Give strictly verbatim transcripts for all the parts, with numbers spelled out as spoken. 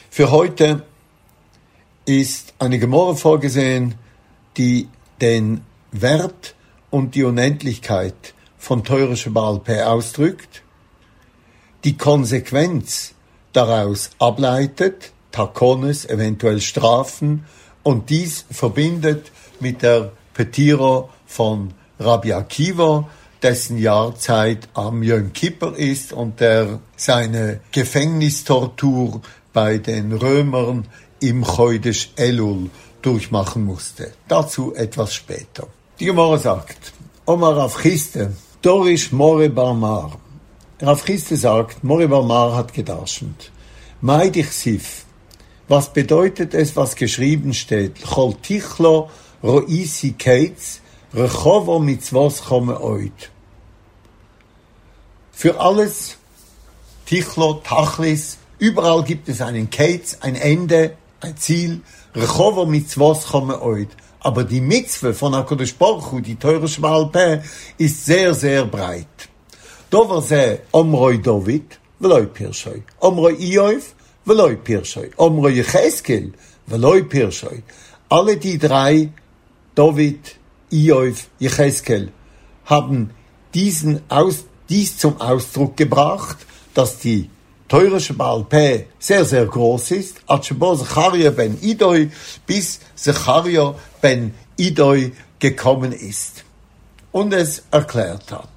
Für heute ist eine Gemorre vorgesehen, die den Wert und die Unendlichkeit von Teure Shebaal Peh ausdrückt, die Konsequenz daraus ableitet, Takones, eventuell Strafen, und dies verbindet mit der Petiro von Rabbi Akiva, dessen Jahrzeit am Yom Kippur ist und der seine Gefängnistortur bei den Römern im Chodesh Elul durchmachen musste. Dazu etwas später. Die Gemara sagt, Omar Rav Chiste, Dorish More Bar Mar. Rav Chiste sagt, More Bar Mar hat gedarschend. Mai dich sif. Was bedeutet es, was geschrieben steht? Chol tichlo roisi keitz, rechovo mitzvos chome oid. Für alles, Tichlo, Tachlis, überall gibt es einen Keitz, ein Ende, ein Ziel, rechovo mitzvos chome oid. Aber die Mitzwe von HaKadosh Baruch Hu, die Teure Shebaal Peh, ist sehr, sehr breit. Dover se Omroi David, veloi Pirshoi. Omroi Ioif, veloi Pirshoi. Omroi Yecheskel, veloi Pirshoi. Alle die drei, David, Ioif, Yecheskel, haben diesen Aus, dies zum Ausdruck gebracht, dass die Teure Shebaal Peh sehr, sehr groß ist, ad shebo Zecharia ben Idoi, bis Zecharia ben Idoi gekommen ist und es erklärt hat.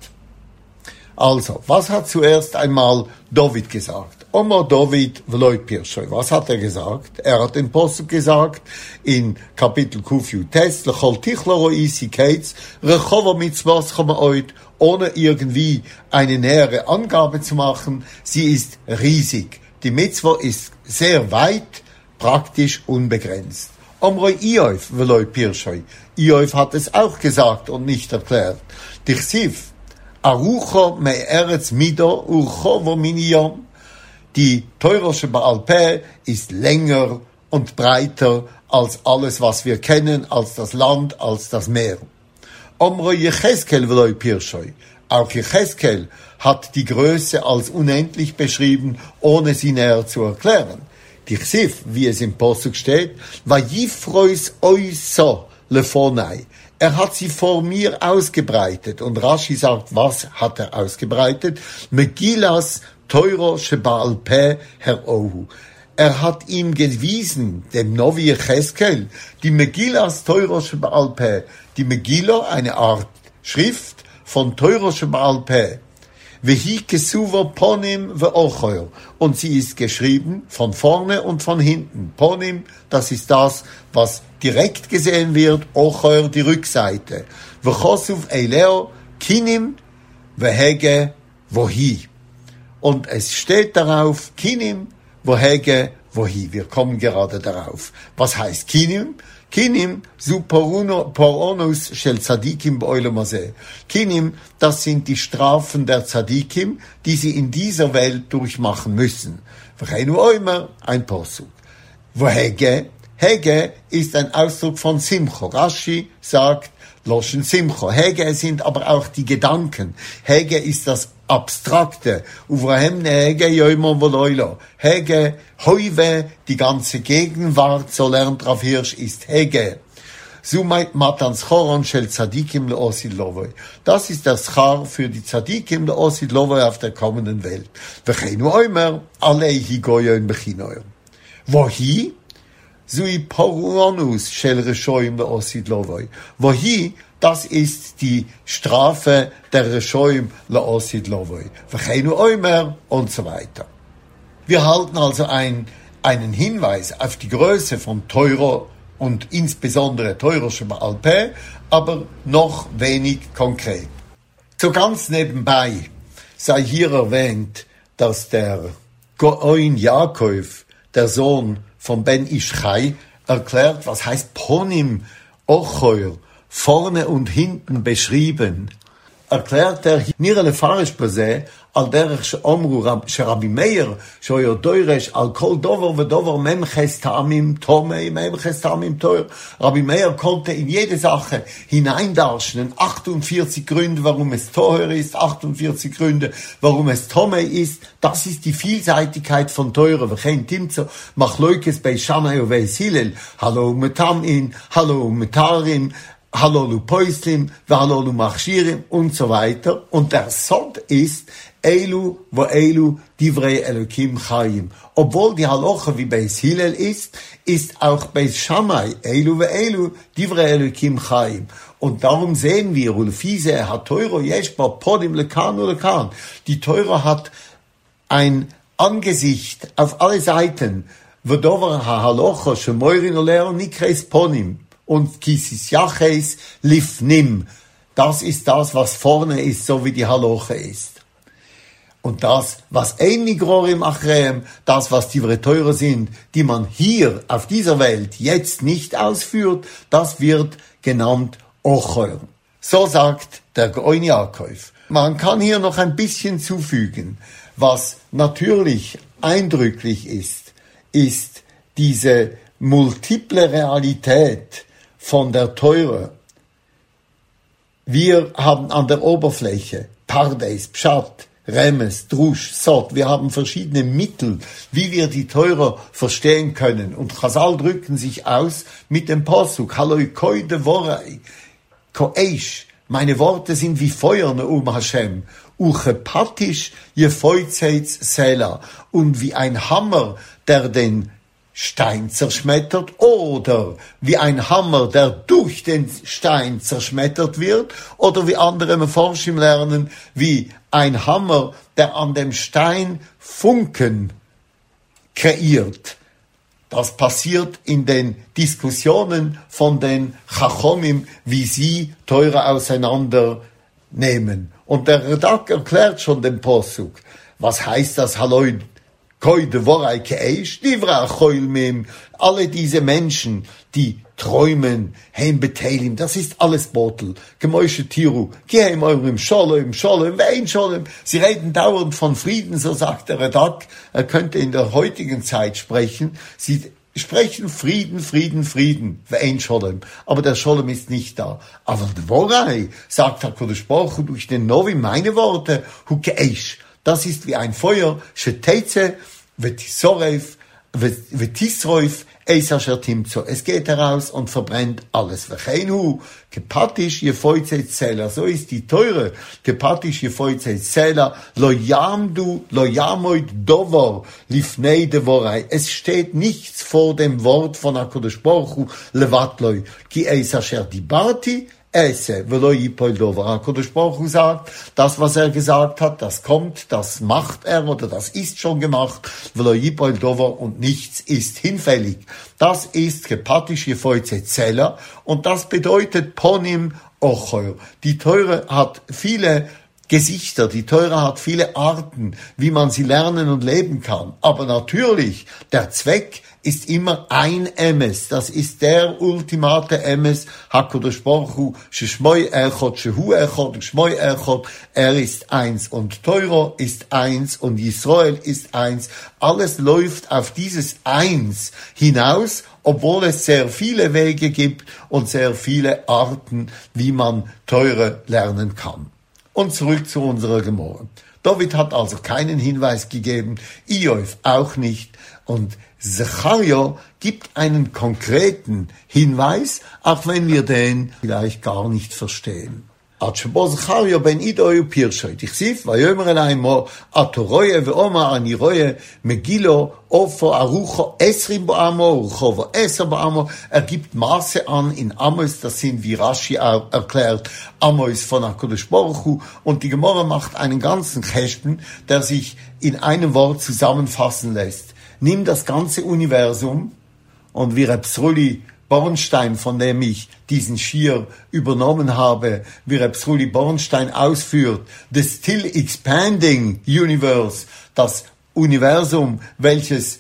Also, was hat zuerst einmal David gesagt? Omar David veloi Pirshoi. Was hat er gesagt? Er hat den Posuk gesagt in Kapitel Kuf Yutes, lechol tichlo roisi keitz, rechovo mitzvos chome oid, ohne irgendwie eine nähere Angabe zu machen. Sie ist riesig. Die Mitzvah ist sehr weit, praktisch unbegrenzt. Omroi Ioif veloi Pirshoi. Ioif hat es auch gesagt und nicht erklärt. Dichsiv, arucho me eretz mido urchovo miniyom. Die Teure Shebaal Peh ist länger und breiter als alles, was wir kennen, als das Land, als das Meer. Omroi Yecheskel veloi Pirshoi. Auch Yecheskel hat die Größe als unendlich beschrieben, ohne sie näher zu erklären. Dichsiv, wie es im Posuk steht, vayifrois oiso lefonai. Er hat sie vor mir ausgebreitet. Und Rashi sagt, was hat er ausgebreitet? Megillas Teuro Shebaal Peh Her Ohu. Er hat ihm gewiesen, dem Novi Yecheskel, die Megillas Teuro Shebaal Peh, die Megillah, eine Art Schrift von Teuro Shebaal Peh. Vehi kesuva ponim ve'ochoir. Und sie ist geschrieben von vorne und von hinten. Ponim, das ist das, was direkt gesehen wird. Ochoir, die Rückseite. Vechosuv eileo kinim vehege vohi. Und es steht darauf, Kinim, Wohege, Wohi. Wir kommen gerade darauf. Was heißt Kinim? Kinim, su poronus shel Tzadikim be'olam hazeh. Kinim, das sind die Strafen der Tzadikim, die sie in dieser Welt durchmachen müssen. V'cheinu oimer, ein Posuk. Wohege, Hege ist ein Ausdruck von Simcho. Rashi sagt, Loschen Simcho. Hege sind aber auch die Gedanken. Hege ist das Abstrakte. Uvrahem Hege Yoimon Voloilo. Hege, Heuwe, die ganze Gegenwart, so lernt Rav Hirsch, ist Hege. Sumait Matans Choron Shel Tzadikim Leosid Lovoi. Das ist der Schar für die Tzadikim Leosid Lovoi auf der kommenden Welt. V'cheinu Oimer, Aleihi Goyoim Bechinoyim. Wohi? Sui Poronus Shel Reshoim Leosid Lovoi. Wohi? Das ist die Strafe der Reshoim Leosid Lovoi. V'cheinu Oimer und so weiter. Wir halten also ein, einen Hinweis auf die Größe von Teuro und insbesondere Teuro Shebaal Peh, aber noch wenig konkret. So ganz nebenbei sei hier erwähnt, dass der Goin Yaakov, der Sohn von Ben Ischchai, erklärt, was heißt Ponim Ochoir, vorne und hinten beschrieben. erklärt er, nirele farish beze, al derech she'omru Rabbi Meir, shoyo doiresh al kol dover vedover memches ta'amim tomei, memches ta'amim teuer. Rabbi Meir konnte in jede Sache hineindarstellen, achtundvierzig Gründe, warum es teuer ist, achtundvierzig Gründe, warum es tomei ist. Das ist die Vielseitigkeit von teurer. Wir kennen Timzo, mach leukes bei Shammai und bei Hillel, hallo metamin, hallo metarim, hallo poislim, hallo machshirim und so weiter. Und der Sod ist Eilu wo Eilu divrei Elokim Chaim. Obwohl die Halacha wie bei Hillel ist, ist auch bei Shammai Eilu wo Eilu divrei Elokim Chaim. Und darum sehen wir, Ulfise hat Teuro Yeshba Podim Lekan oder Lekan. Die Teuro hat ein Angesicht auf alle Seiten. Vodover ha Halacha shemoirin oleo nikreis ponim. Und kisis yaches lifnim. Das ist das, was vorne ist, so wie die Halacha ist. Und das, was einigrorim achrem, das, was die Teure sind, die man hier auf dieser Welt jetzt nicht ausführt, das wird genannt Ochor. So sagt der Gaon Yaakov. Man kann hier noch ein bisschen zufügen. Was natürlich eindrücklich ist, ist diese multiple Realität von der Teure. Wir haben an der Oberfläche Pardes, Pshat, Remes, Drusch, Sod. Wir haben verschiedene Mittel, wie wir die Teure verstehen können. Und Chazal drücken sich aus mit dem Posuk. Haloi koide vorei, koeish. Meine Worte sind wie Feuer, Neum Hashem. Uche patisch, je feutzeitz sela. Und wie ein Hammer, der den Stein zerschmettert, oder wie ein Hammer, der durch den Stein zerschmettert wird, oder wie andere Meforschim lernen, wie ein Hammer, der an dem Stein Funken kreiert. Das passiert in den Diskussionen von den Chachomim, wie sie Teure auseinandernehmen. Und der Radak erklärt schon den Posuk. Was heißt das? Haloi koide vorai keish, divra choilmim. Alle diese Menschen, die träumen, heim betelim, das ist alles Botel. Gemäusche Tiru, geheim eurem Sholem, Sholem, wein Sholem. Sie reden dauernd von Frieden, so sagt der Radak. Er könnte in der heutigen Zeit sprechen. Sie sprechen Frieden, Frieden, Frieden, wein Sholem. Aber der Sholem ist nicht da. Aber Dvorai, sagt HaKadosh Baruch Hu durch den Novi, meine Worte, hu keish. Das ist wie ein Feuer, sheteitze, vetisorev, vetisroif, eis asher timzo. Es geht heraus und verbrennt alles. V'cheinu, kepatisch jefoizet zela. So ist die Teure. Kepatisch jefoizet zela. Lo yamdu, lo yamoid dover, lifnei devorai. Es steht nichts vor dem Wort von HaKadosh Baruch Hu, levatloi. Ki eis asher dibarti, Esse, velo yipol dover. HaKadosh Baruch Hu sagt, das, was er gesagt hat, das kommt, das macht er oder das ist schon gemacht. Velo yipol dover und nichts ist hinfällig. Das ist gepatisch jefoizet zela und das bedeutet ponim ochor. Die Teure hat viele Gesichter, die Teure hat viele Arten, wie man sie lernen und leben kann. Aber natürlich, der Zweck ist immer ein Emes. Das ist der ultimate Emes. HaKadosh Baruch Hu, Sheshmoi Echot, Shehu Echot, Shmoi Echot. Er ist eins und Teuro ist eins und Israel ist eins. Alles läuft auf dieses Eins hinaus, obwohl es sehr viele Wege gibt und sehr viele Arten, wie man Teure lernen kann. Und zurück zu unserer Gemorre. David hat also keinen Hinweis gegeben, Iof auch nicht. Und Zecharia gibt einen konkreten Hinweis, auch wenn wir den vielleicht gar nicht verstehen. Atshbo Zecharia ben Ido yu pirshoy tichsif vayomer elay mo atoroye ve'omar ani roye megilo ofo arucho esrim bo amo uchovo eser bo amo. Er gibt Maße an in Amos, das sind wie Rashi erklärt, Amos von HaKadosh Baruch Hu, und die Gemara macht einen ganzen Cheshbon, der sich in einem Wort zusammenfassen lässt. Nimm das ganze Universum, und wie Reb Sruli Bornstein, von dem ich diesen Schir übernommen habe, wie Reb Sruli Bornstein ausführt, the still expanding universe, das Universum, welches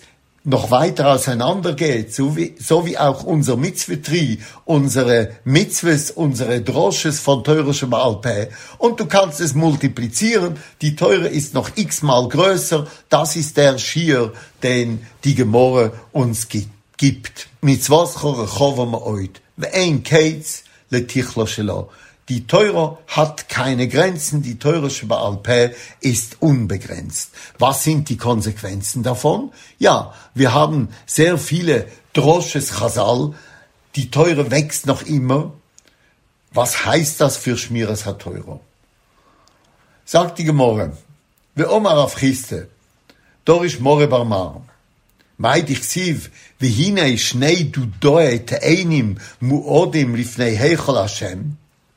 noch weiter auseinandergeht, so wie, so wie auch unser Mitzvah-Tri, unsere Mitzvahs, unsere Drosches von Teure Shebaal Peh. Und du kannst es multiplizieren. Die Teure ist noch x-mal größer. Das ist der Schier, den die Gemorre uns gibt. Mitzvos chorechovo ma'oid. Ve'ein keitz letichlo shelo. Die Teure hat keine Grenzen, die Teure Shebaal Peh ist unbegrenzt. Was sind die Konsequenzen davon? Ja, wir haben sehr viele Drosches Chazal, die Teure wächst noch immer. Was heißt das für Shmiras HaTeuro? Sagt die Gemorre, Ve'omar Rav Chiste, Dorish More Barmar, Meid ich siv, V'hinei shnei dudoe te'einim mu'odim lifnei heichal Hashem,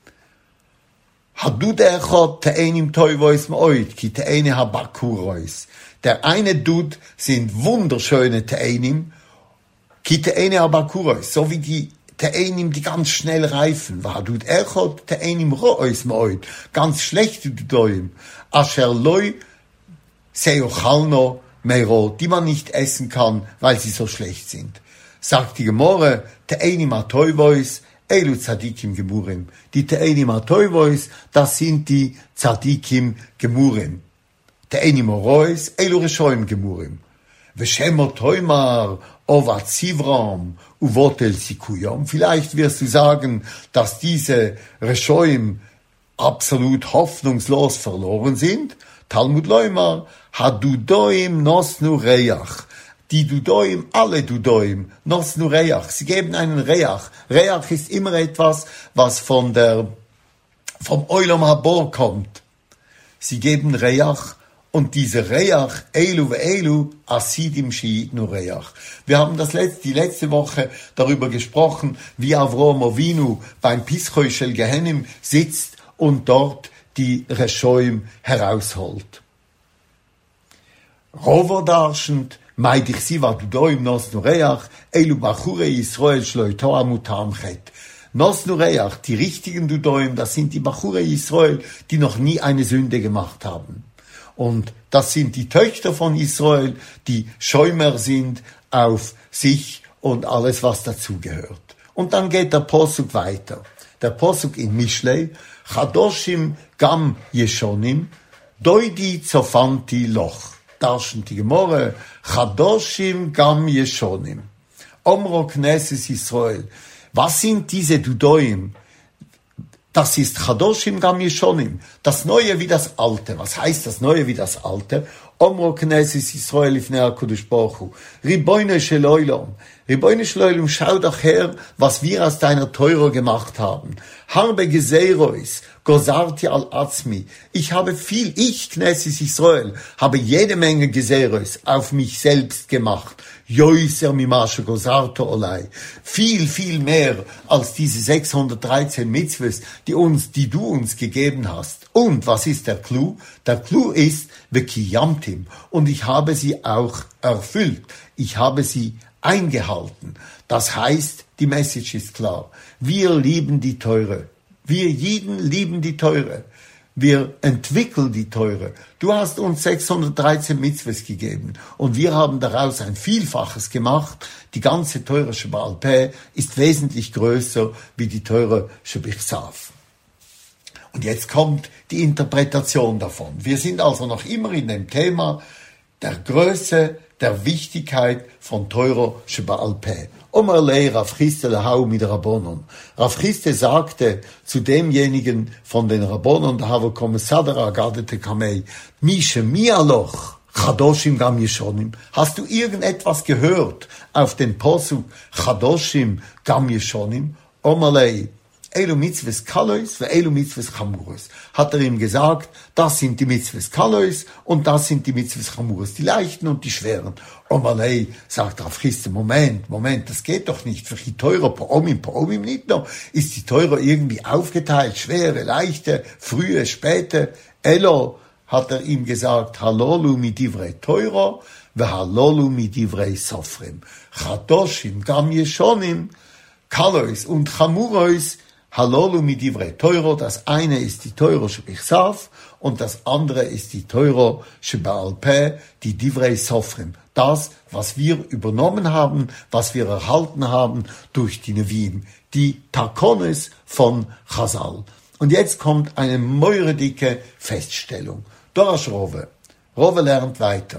Hadud echot te'enim toivois ma'oid, ki te'ene habakurois. Der eine Dud sind wunderschöne Te'enim, ki te'ene habakurois, so wie die Te'enim, die ganz schnell reifen. Hadud echot te'enim ro'ois ma'oid, ganz schlechte Dudoim, asher loi seochalno meiro, die man nicht essen kann, weil sie so schlecht sind. Sagt die Gemorre, te'enim atoivois, Elu Tzadikim Gemurim. Die Te'enim HaToivois, das sind die Tzadikim Gemurim. Te'enim Orois, Elu Reshoim Gemurim. V'Shem Toimar, Ovat Sivram, Uvotel Sikuyom. Vielleicht wirst du sagen, dass diese Reshoim absolut hoffnungslos verloren sind. Talmud Loimar, Hadudoim Nosnu Reach. Die Dudoim, alle Dudoim, Nosnu Reach, sie geben einen Reach. Reach ist immer etwas, was von der, vom Olam Habor kommt. Sie geben Reach, und diese Reach, Elu ve Elu, Asidim Sheitnu Reach. Wir haben das letzte, die letzte Woche darüber gesprochen, wie Avrom Avinu beim Pischoi Shel Gehenim sitzt und dort die Reshoim herausholt. Rovo darschend, Meid ich sie, was du da im Nosnu Reach, Elu Bachure Yisroel Shloito Amutam Chet. Nosnu Reach, die richtigen Dudoim, das sind die Bachure Yisroel, die noch nie eine Sünde gemacht haben. Und das sind die Töchter von Israel, die Schäumer sind auf sich und alles, was dazugehört. Und dann geht der Posuk weiter. Der Posuk in Mishlei, Chadoshim Gam Yeshonim, Doidi Zofanti Loch. Darschen die Gemorre, Chadoshim Gam Yeshonim. Omro Knesses Israel. Was sind diese Dudoim? Das ist Chadoshim Gam Yeshonim. Das Neue wie das Alte. Was heißt das Neue wie das Alte? Omro Knesses Israel ifnei HaKadosh Baruch Hu. Ribono shel Olam. Ribono shel Olam, schau doch her, was wir aus deiner Teure gemacht haben. Harbe Geseirois, Gozarti al Atzmi. Ich habe viel, ich, Knesses Israel, habe jede Menge Geseirois auf mich selbst gemacht. Yoiser mimashe Gozarto olai. Viel, viel mehr als diese sechshundertdreizehn Mitzvahs, die uns, die du uns gegeben hast. Und was ist der Clou? Der Clou ist, Vekiyamtim. Und ich habe sie auch erfüllt. Ich habe sie eingehalten. Das heißt, die Message ist klar. Wir lieben die Teure. Wir Jiden lieben die Teure. Wir entwickeln die Teure. Du hast uns sechshundertdreizehn Mitzvahs gegeben und wir haben daraus ein Vielfaches gemacht. Die ganze Teure Shebaal Peh ist wesentlich größer wie die Teure Shebichsav. Und jetzt kommt die Interpretation davon. Wir sind also noch immer in dem Thema der Größe, der Wichtigkeit von Teure Shebaal Peh. Omerlei Rav Chiste lehau mit Rabbonon. Rav Chiste sagte zu demjenigen von den Rabbonon, da habe Kommessadera gadete kamei, Mische mialoch, Chadoshim Gam Yeshonim. Hast du irgendetwas gehört auf den Posuk Chadoshim Gam Yeshonim? Omerlei, Elu Mitzvahs Kalois, ve Elu Mitzvahs Chamuros. Hat er ihm gesagt, das sind die Mitzvahs Kalois und das sind die Mitzvahs Chamuros, die leichten und die schweren. Omalei, sagt Rav Chiste, Moment, Moment, das geht doch nicht. Für die Teure, Poromim, Poromim nicht noch. Ist die Teure irgendwie aufgeteilt, schwere, leichte, frühe, späte? Elo, hat er ihm gesagt, Halolu mit Divrei Teuro, ve Halolu mit Divrei Sofrim. Chadoshim, Gam Yeshonim, Kalois und Chamuros, Halolu mit divrei Teuro, das eine ist die Teuro shebichsav und das andere ist die Teuro shebaal peh, die divrei sofrim. Das, was wir übernommen haben, was wir erhalten haben durch die Neviim, die Takones von Chazal. Und jetzt kommt eine meuredicke Feststellung. Dorash Rove. Rove lernt weiter.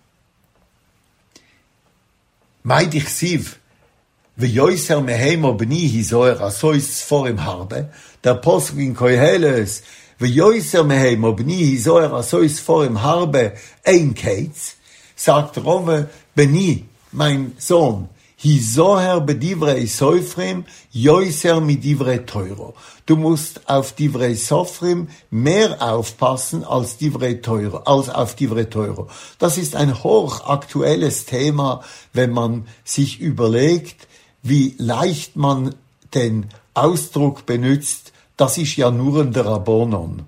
Meidich siv, veyoiser mehemo bni hizoer asois vor im Harbe, der Posuk in Koheles, veyoiser mehemo bni hizoer asois vor im Harbe, ein Keitz, sagt Rove, beni, mein Sohn, hizoher bedivrei sofrim, yoiser mit divrei teuro. Du musst auf divrei sofrim mehr aufpassen als divrei teuro, als auf divrei teuro. Das ist ein hochaktuelles Thema, wenn man sich überlegt, wie leicht man den Ausdruck benutzt, das ist ja nur ein der Rabbonon.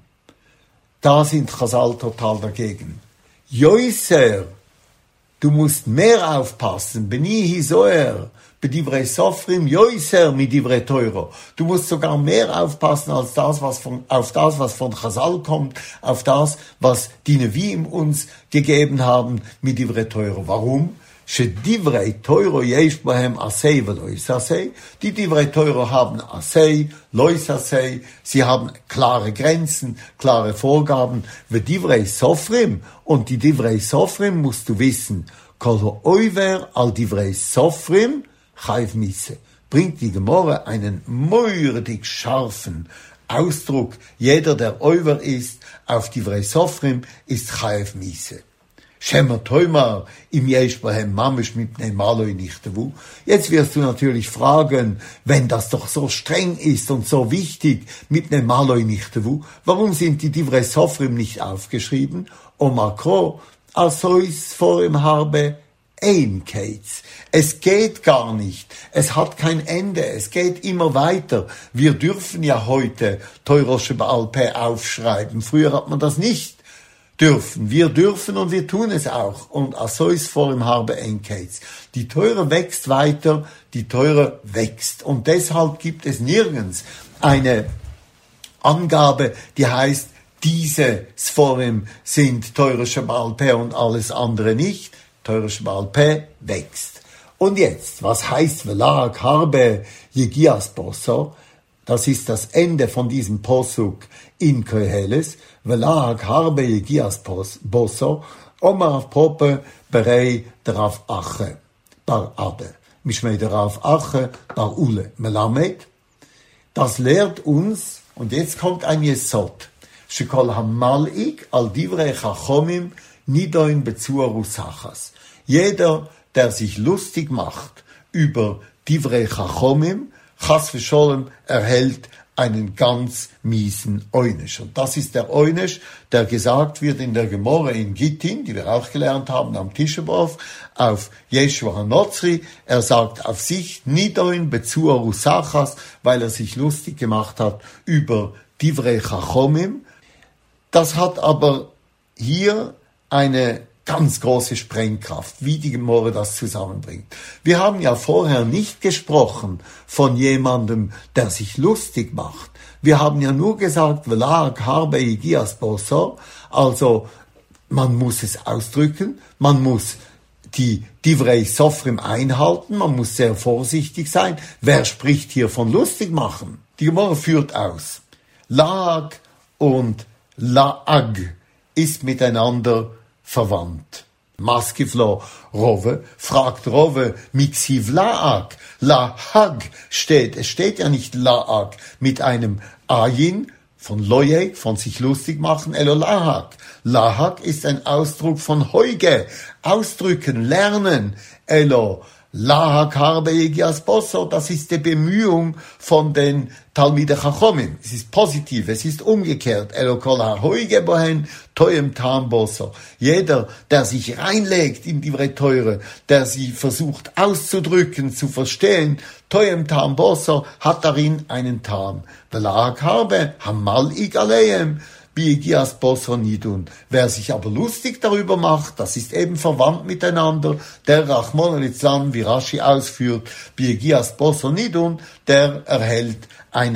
Da sind Chazal total dagegen. Yoiser, du musst mehr aufpassen. Beni hisoer, bedivrei sofrim, yoiser mit divrei teuro. Du musst sogar mehr aufpassen als das, was von, auf das, was von Chazal kommt, auf das, was die Neviim uns gegeben haben mit divrei teuro. Warum? Shedivrei teuro yesh bohem asei velois asei. Die divrei teuro haben asei, lois asei. Sie haben klare Grenzen, klare Vorgaben. Vedivrei sofrim. Und die divrei sofrim musst du wissen. Kol oiver al divrei sofrim chayv misse. Bringt die Gemorre einen mordig scharfen Ausdruck. Jeder, der oiver ist, auf divrei sofrim, ist chayv misse. Shemer Toimar im Yesh Bohem Mamish mipnei Maloi Nichtevu. Jetzt wirst du natürlich fragen, wenn das doch so streng ist und so wichtig, mipnei Maloi Nichtevu, warum sind die Divrei Sofrim nicht aufgeschrieben? Omakro, asois vor im Harbe, ein Keitz. Es geht gar nicht. Es hat kein Ende. Es geht immer weiter. Wir dürfen ja heute Teuro shebaal peh aufschreiben. Früher hat man das nicht dürfen. Wir dürfen und wir tun es auch. Und asois vor im Harbe Enkeits. Die Teure wächst weiter, die Teure wächst. Und deshalb gibt es nirgends eine Angabe, die heißt, diese Sforim sind Teure shebaal peh und alles andere nicht. Teure shebaal peh wächst. Und jetzt, was heißt Velag Harbe Yegias Bosso? Das ist das Ende von diesem Posuk in Koheles. Velag harbe yegias bosso, omar pope berei darauf ache, bar abe. Mishmei darauf ache, bar ule. Melamed. Das lehrt uns, und jetzt kommt ein Yesod. Shekol hamal'ik al divrei chachomim nidoin bezuar usachas. Jeder, der sich lustig macht über divrei chachomim, Chas v'sholem, erhält einen ganz miesen Oynisch. Und das ist der Oynisch, der gesagt wird in der Gemorre in Gittin, die wir auch gelernt haben am Tischebov, auf Yeshua HaNotzri. Er sagt auf sich, Nidoin bezuar usachas, weil er sich lustig gemacht hat über Divrei Chachomim. Das hat aber hier eine ganz große Sprengkraft, wie die Gemorre das zusammenbringt. Wir haben ja vorher nicht gesprochen von jemandem, der sich lustig macht. Wir haben ja nur gesagt, Velag harbe yegias bosso, also man muss es ausdrücken, man muss die Divrei Sofrim einhalten, man muss sehr vorsichtig sein. Wer spricht hier von lustig machen? Die Gemorre führt aus. Lag und Laag ist miteinander verwandt. Maskiflo Rove fragt Rove mixiv Laag. Laag steht, es steht ja nicht Laag mit einem Ayin von Loyeg, von sich lustig machen, elo Laag. Laag ist ein Ausdruck von Heuge, ausdrücken, lernen, elo Laag harbe yegias bosso, das ist die Bemühung von den Talmidei Chachomim. Es ist positiv, es ist umgekehrt. Elo kol ha-hoige bohen, toyem tam bosso. Jeder, der sich reinlegt in die Teure, der sie versucht auszudrücken, zu verstehen, toyem tam bosso, hat darin einen Tam. Velag harbe, hamal ig aleim. Biegias Bosso Nidun. Wer sich aber lustig darüber macht, das ist eben verwandt miteinander, der Rachmon litzlan, wie Rashi ausführt, Biegias Bosso Nidun, der erhält eine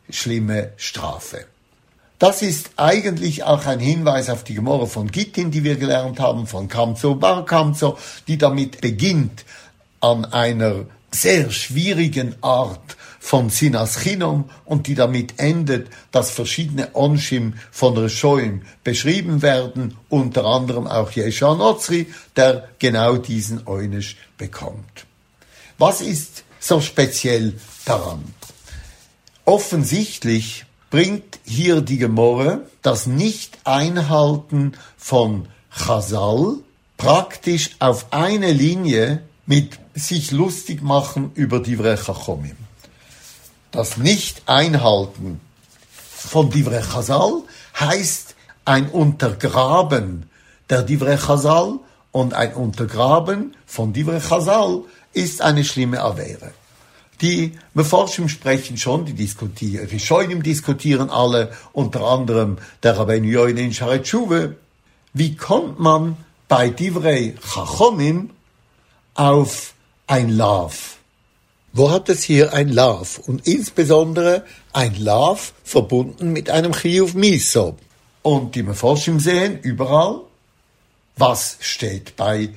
schlimme Strafe. Das ist eigentlich auch ein Hinweis auf die Gemorre von Gittin, die wir gelernt haben, von Kamzo Bar Kamzo, die damit beginnt, an einer sehr schwierigen Art von Sinas Chinom und die damit endet, dass verschiedene Onshim von Reshoim beschrieben werden, unter anderem auch Jesha Nozri, der genau diesen Oynisch bekommt. Was ist so speziell daran? Offensichtlich bringt hier die Gemorre das Nicht-Einhalten von Chazal praktisch auf eine Linie mit sich lustig machen über Divrei Chachomim. Das Nicht-Einhalten von Divrei Chazal heißt ein Untergraben der Divrei Chazal, und ein Untergraben von Divrei Chazal ist eine schlimme Avere. Die Meforschim sprechen schon, die diskutieren, die Rishonim diskutieren alle, unter anderem der Rabbeinu Yoine in Shaarei Teshuva. Wie kommt man bei Divrei Chachomim auf ein Lav? Wo hat es hier ein Lav? Und insbesondere ein Lav verbunden mit einem Chiyuv Miso. Und die Meforschim sehen überall, was steht bei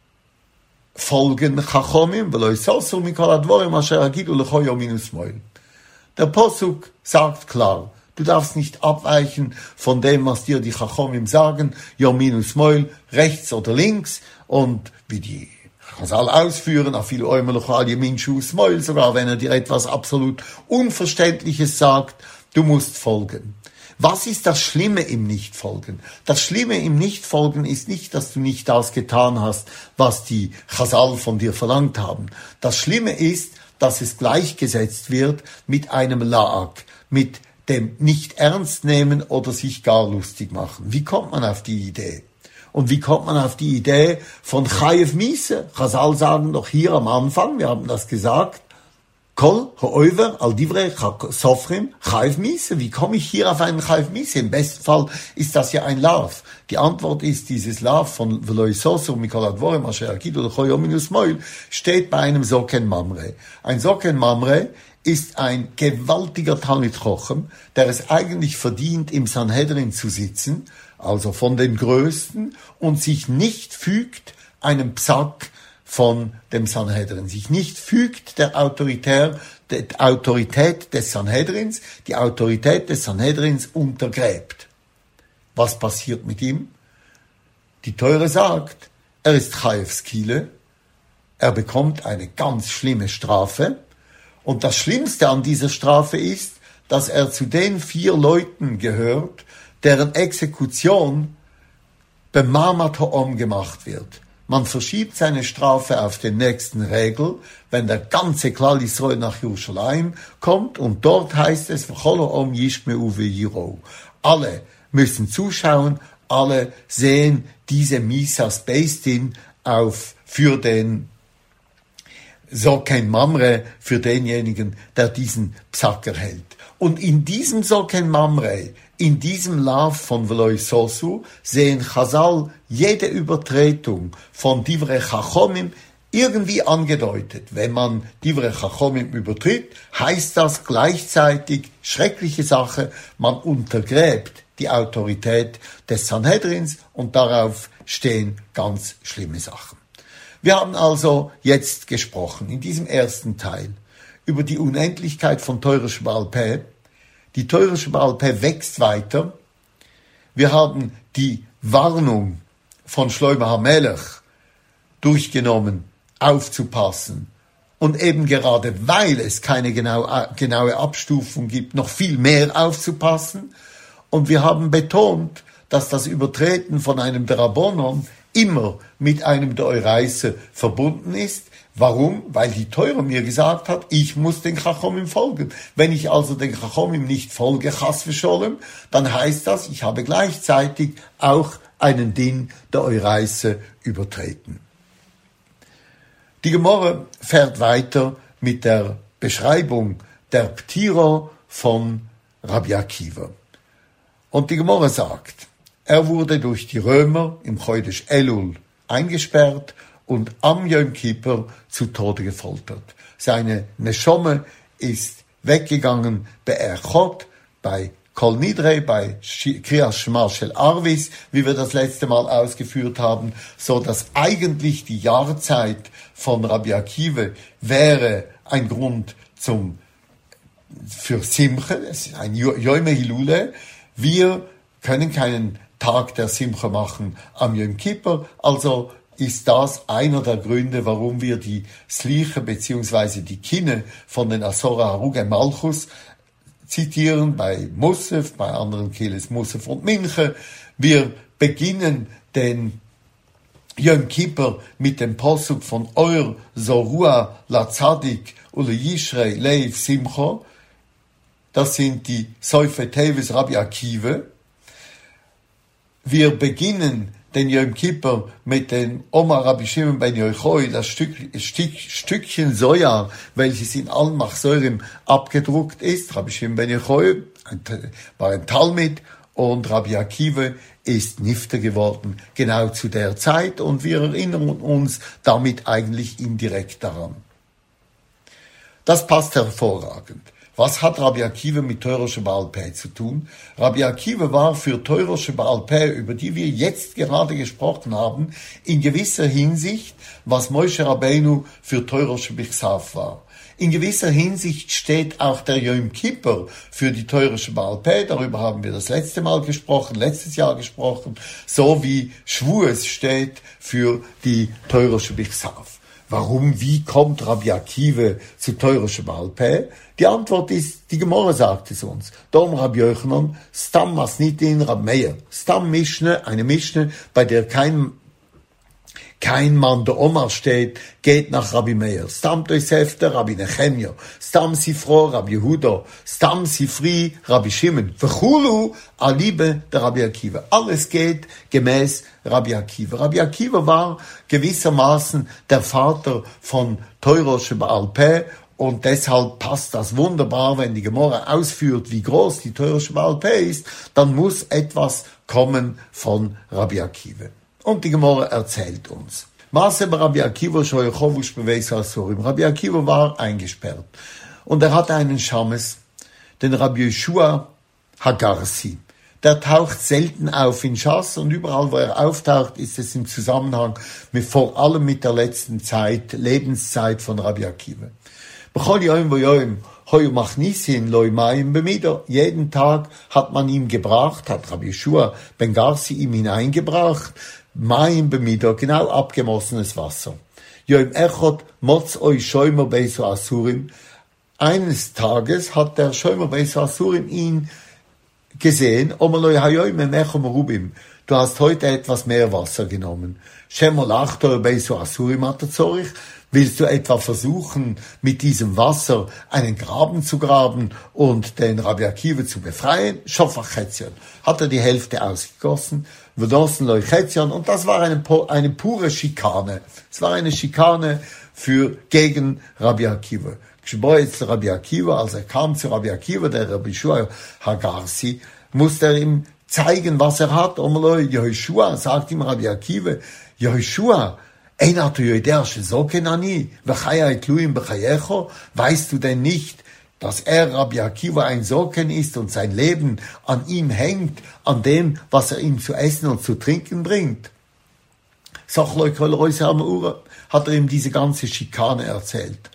Folgen Chachomim, weil euch so mikol advorim asher agidu lecho yomin usmoil. Der Posuk sagt klar, du darfst nicht abweichen von dem, was dir die Chachomim sagen, yomin usmoil, rechts oder links, und wie die Chazal ausführen, afil oimer lecho al yamin shu usmoil, sogar wenn er dir etwas absolut Unverständliches sagt, du musst folgen. Was ist das Schlimme im Nichtfolgen? Das Schlimme im Nichtfolgen ist nicht, dass du nicht das getan hast, was die Chazal von dir verlangt haben. Das Schlimme ist, dass es gleichgesetzt wird mit einem Laag, mit dem nicht ernst nehmen oder sich gar lustig machen. Wie kommt man auf die Idee? Und wie kommt man auf die Idee von Chayev Miese? Chazal sagen doch hier am Anfang, wir haben das gesagt, Kol ho'over al divrei sofrim Chayev Miese. Wie komme ich hier auf einen Chayev Miese? Im besten Fall ist das ja ein Lav. Die Antwort ist, dieses Lav von V'lo Yisosur mikol advorim asher agidu lecho yomin usmoil steht bei einem Soken Mamre. Ein Soken Mamre ist ein gewaltiger Talmid Chochem, der es eigentlich verdient, im Sanhedrin zu sitzen, also von den Größten, und sich nicht fügt einem Psak von dem Sanhedrin, sich nicht fügt der Autorität, der Autorität des Sanhedrins, die Autorität des Sanhedrins untergräbt. Was passiert mit ihm? Die Teure sagt, er ist Chayev Skile, er bekommt eine ganz schlimme Strafe, und das Schlimmste an dieser Strafe ist, dass er zu den vier Leuten gehört, deren Exekution b'ma'amad ha'om gemacht wird. Man verschiebt seine Strafe auf den nächsten Regel, wenn der ganze Klal Yisrael nach Jerusalem kommt, und dort heißt es, alle müssen zuschauen, alle sehen diese Misas Beistin auf für den Soken Mamre, für denjenigen, der diesen Psak erhält. Und in diesem Soken Mamre, in diesem Lav von V'lo Yisosur, sehen Chazal jede Übertretung von Divrei Chachomim irgendwie angedeutet. Wenn man Divrei Chachomim übertritt, heißt das gleichzeitig, schreckliche Sache, man untergräbt die Autorität des Sanhedrins, und darauf stehen ganz schlimme Sachen. Wir haben also jetzt gesprochen, in diesem ersten Teil, über die Unendlichkeit von Teure Baal Peh. Die Teure Baal Peh wächst weiter. Wir haben die Warnung von Shlomo HaMelech durchgenommen, aufzupassen. Und eben gerade weil es keine genau, genaue Abstufung gibt, noch viel mehr aufzupassen. Und wir haben betont, dass das Übertreten von einem Drabonon immer mit einem Deoraise verbunden ist. Warum? Weil die Teure mir gesagt hat, ich muss den Chachomim folgen. Wenn ich also den Chachomim nicht folge, Chas v'Sholem, dann heißt das, ich habe gleichzeitig auch einen Din Deoraise übertreten. Die Gemorre fährt weiter mit der Beschreibung der Ptiro von Rabbi Akiva. Und die Gemorre sagt, er wurde durch die Römer im Chodesh Elul eingesperrt und am Yom Kippur zu Tode gefoltert. Seine Neshome ist weggegangen bei Erchot, bei Kol Nidre, bei Kriyas Shema Shel Arvis, wie wir das letzte Mal ausgeführt haben, so dass eigentlich die Jahrzeit von Rabbi Akiva wäre ein Grund zum, für Simche, es ist ein Yom Hilule. Wir können keinen Tag der Simche machen am Yom Kippur, also ist das einer der Gründe, warum wir die Sliche bzw. die Kinne von den Asora Haruge Malchus zitieren, bei Musaf, bei anderen Kehles Musaf und Minche. Wir beginnen den Yom Kippur mit dem Posuk von Eur Zorua La Tzadik Ule Yishrei Leiv Simcho. Das sind die Seufe Teves Rabbi Akiva. Wir beginnen den Yom Kippur mit dem Omar Rabbi Shimon ben Yochai, das Stück, Stück, Stückchen Soja, welches in Al-Machzorim abgedruckt ist. Rabbi Shimon ben Yochai war ein Talmid und Rabbi Akiva ist Nifter geworden, genau zu der Zeit, und wir erinnern uns damit eigentlich indirekt daran. Das passt hervorragend. Was hat Rabbi Akiva mit Torah Shebaal Peh zu tun? Rabbi Akiva war für Torah Shebaal Peh, über die wir jetzt gerade gesprochen haben, in gewisser Hinsicht, was Moshe Rabbeinu für Torah Shebichsav war. In gewisser Hinsicht steht auch der Yom Kippur für die Torah Shebaal Peh, darüber haben wir das letzte Mal gesprochen, letztes Jahr gesprochen, so wie Shavuos steht für die Torah Shebichsav. Warum, wie kommt Rabbi Akiva zu Torah Shebaal Peh? Die Antwort ist, die Gemara sagt es uns. Dom Rabbi Yochanan, Stam Masnitin Rab Meir. Stam Mischne, eine Mischne, bei der kein, kein Mann der Omar steht, geht nach Rabbi Meir. Stam Tosefta Rabbi Nechemia. Stam Sifro Rabbi Yehuda. Stam Sifri Rabbi Shimon. V'chulu Alibe der Rabbi Akiva. Alles geht gemäß Rabbi Akiva. Rabbi Akiva war gewissermaßen der Vater von Torah Shebaal Peh, und deshalb passt das wunderbar, wenn die Gemara ausführt, wie groß die Torah Shebaal Peh ist, dann muss etwas kommen von Rabbi Akiva. Und die Gemara erzählt uns. Maße Rabbi Akiva shoychovush beweis asurim. Rabbi Akiva war eingesperrt und er hatte einen Schames, den Rabbi Yeshua Hagarsi. Der taucht selten auf in Schass, und überall, wo er auftaucht, ist es im Zusammenhang mit, vor allem mit der letzten Zeit, Lebenszeit von Rabbi Akiva. Jeden Tag hat man ihm gebracht, hat Rabbi Yeshua ben Garsi ihm hineingebracht, Maim bemido, genau abgemossenes Wasser. Eines Tages hat der Shomer Beis Asurim ihn gesehen, du hast heute etwas mehr Wasser genommen. Willst du etwa versuchen, mit diesem Wasser einen Graben zu graben und den Rabbi Akiva zu befreien? Hat er die Hälfte ausgegossen, und das war eine, eine pure Schikane. Es war eine Schikane für, gegen Rabbi Akiva. Rabbi Akiva, als er kam zu Rabbi Akiva, der Rabbi Yeshua Hagarsi, musste er ihm zeigen, was er hat. Yehoshua, sagt ihm Rabbi Akiva, Yehoshua, weißt du denn nicht, dass er Rabbi Akiva ein Soken ist und sein Leben an ihm hängt, an dem, was er ihm zu essen und zu trinken bringt? Hat er ihm diese ganze Schikane erzählt.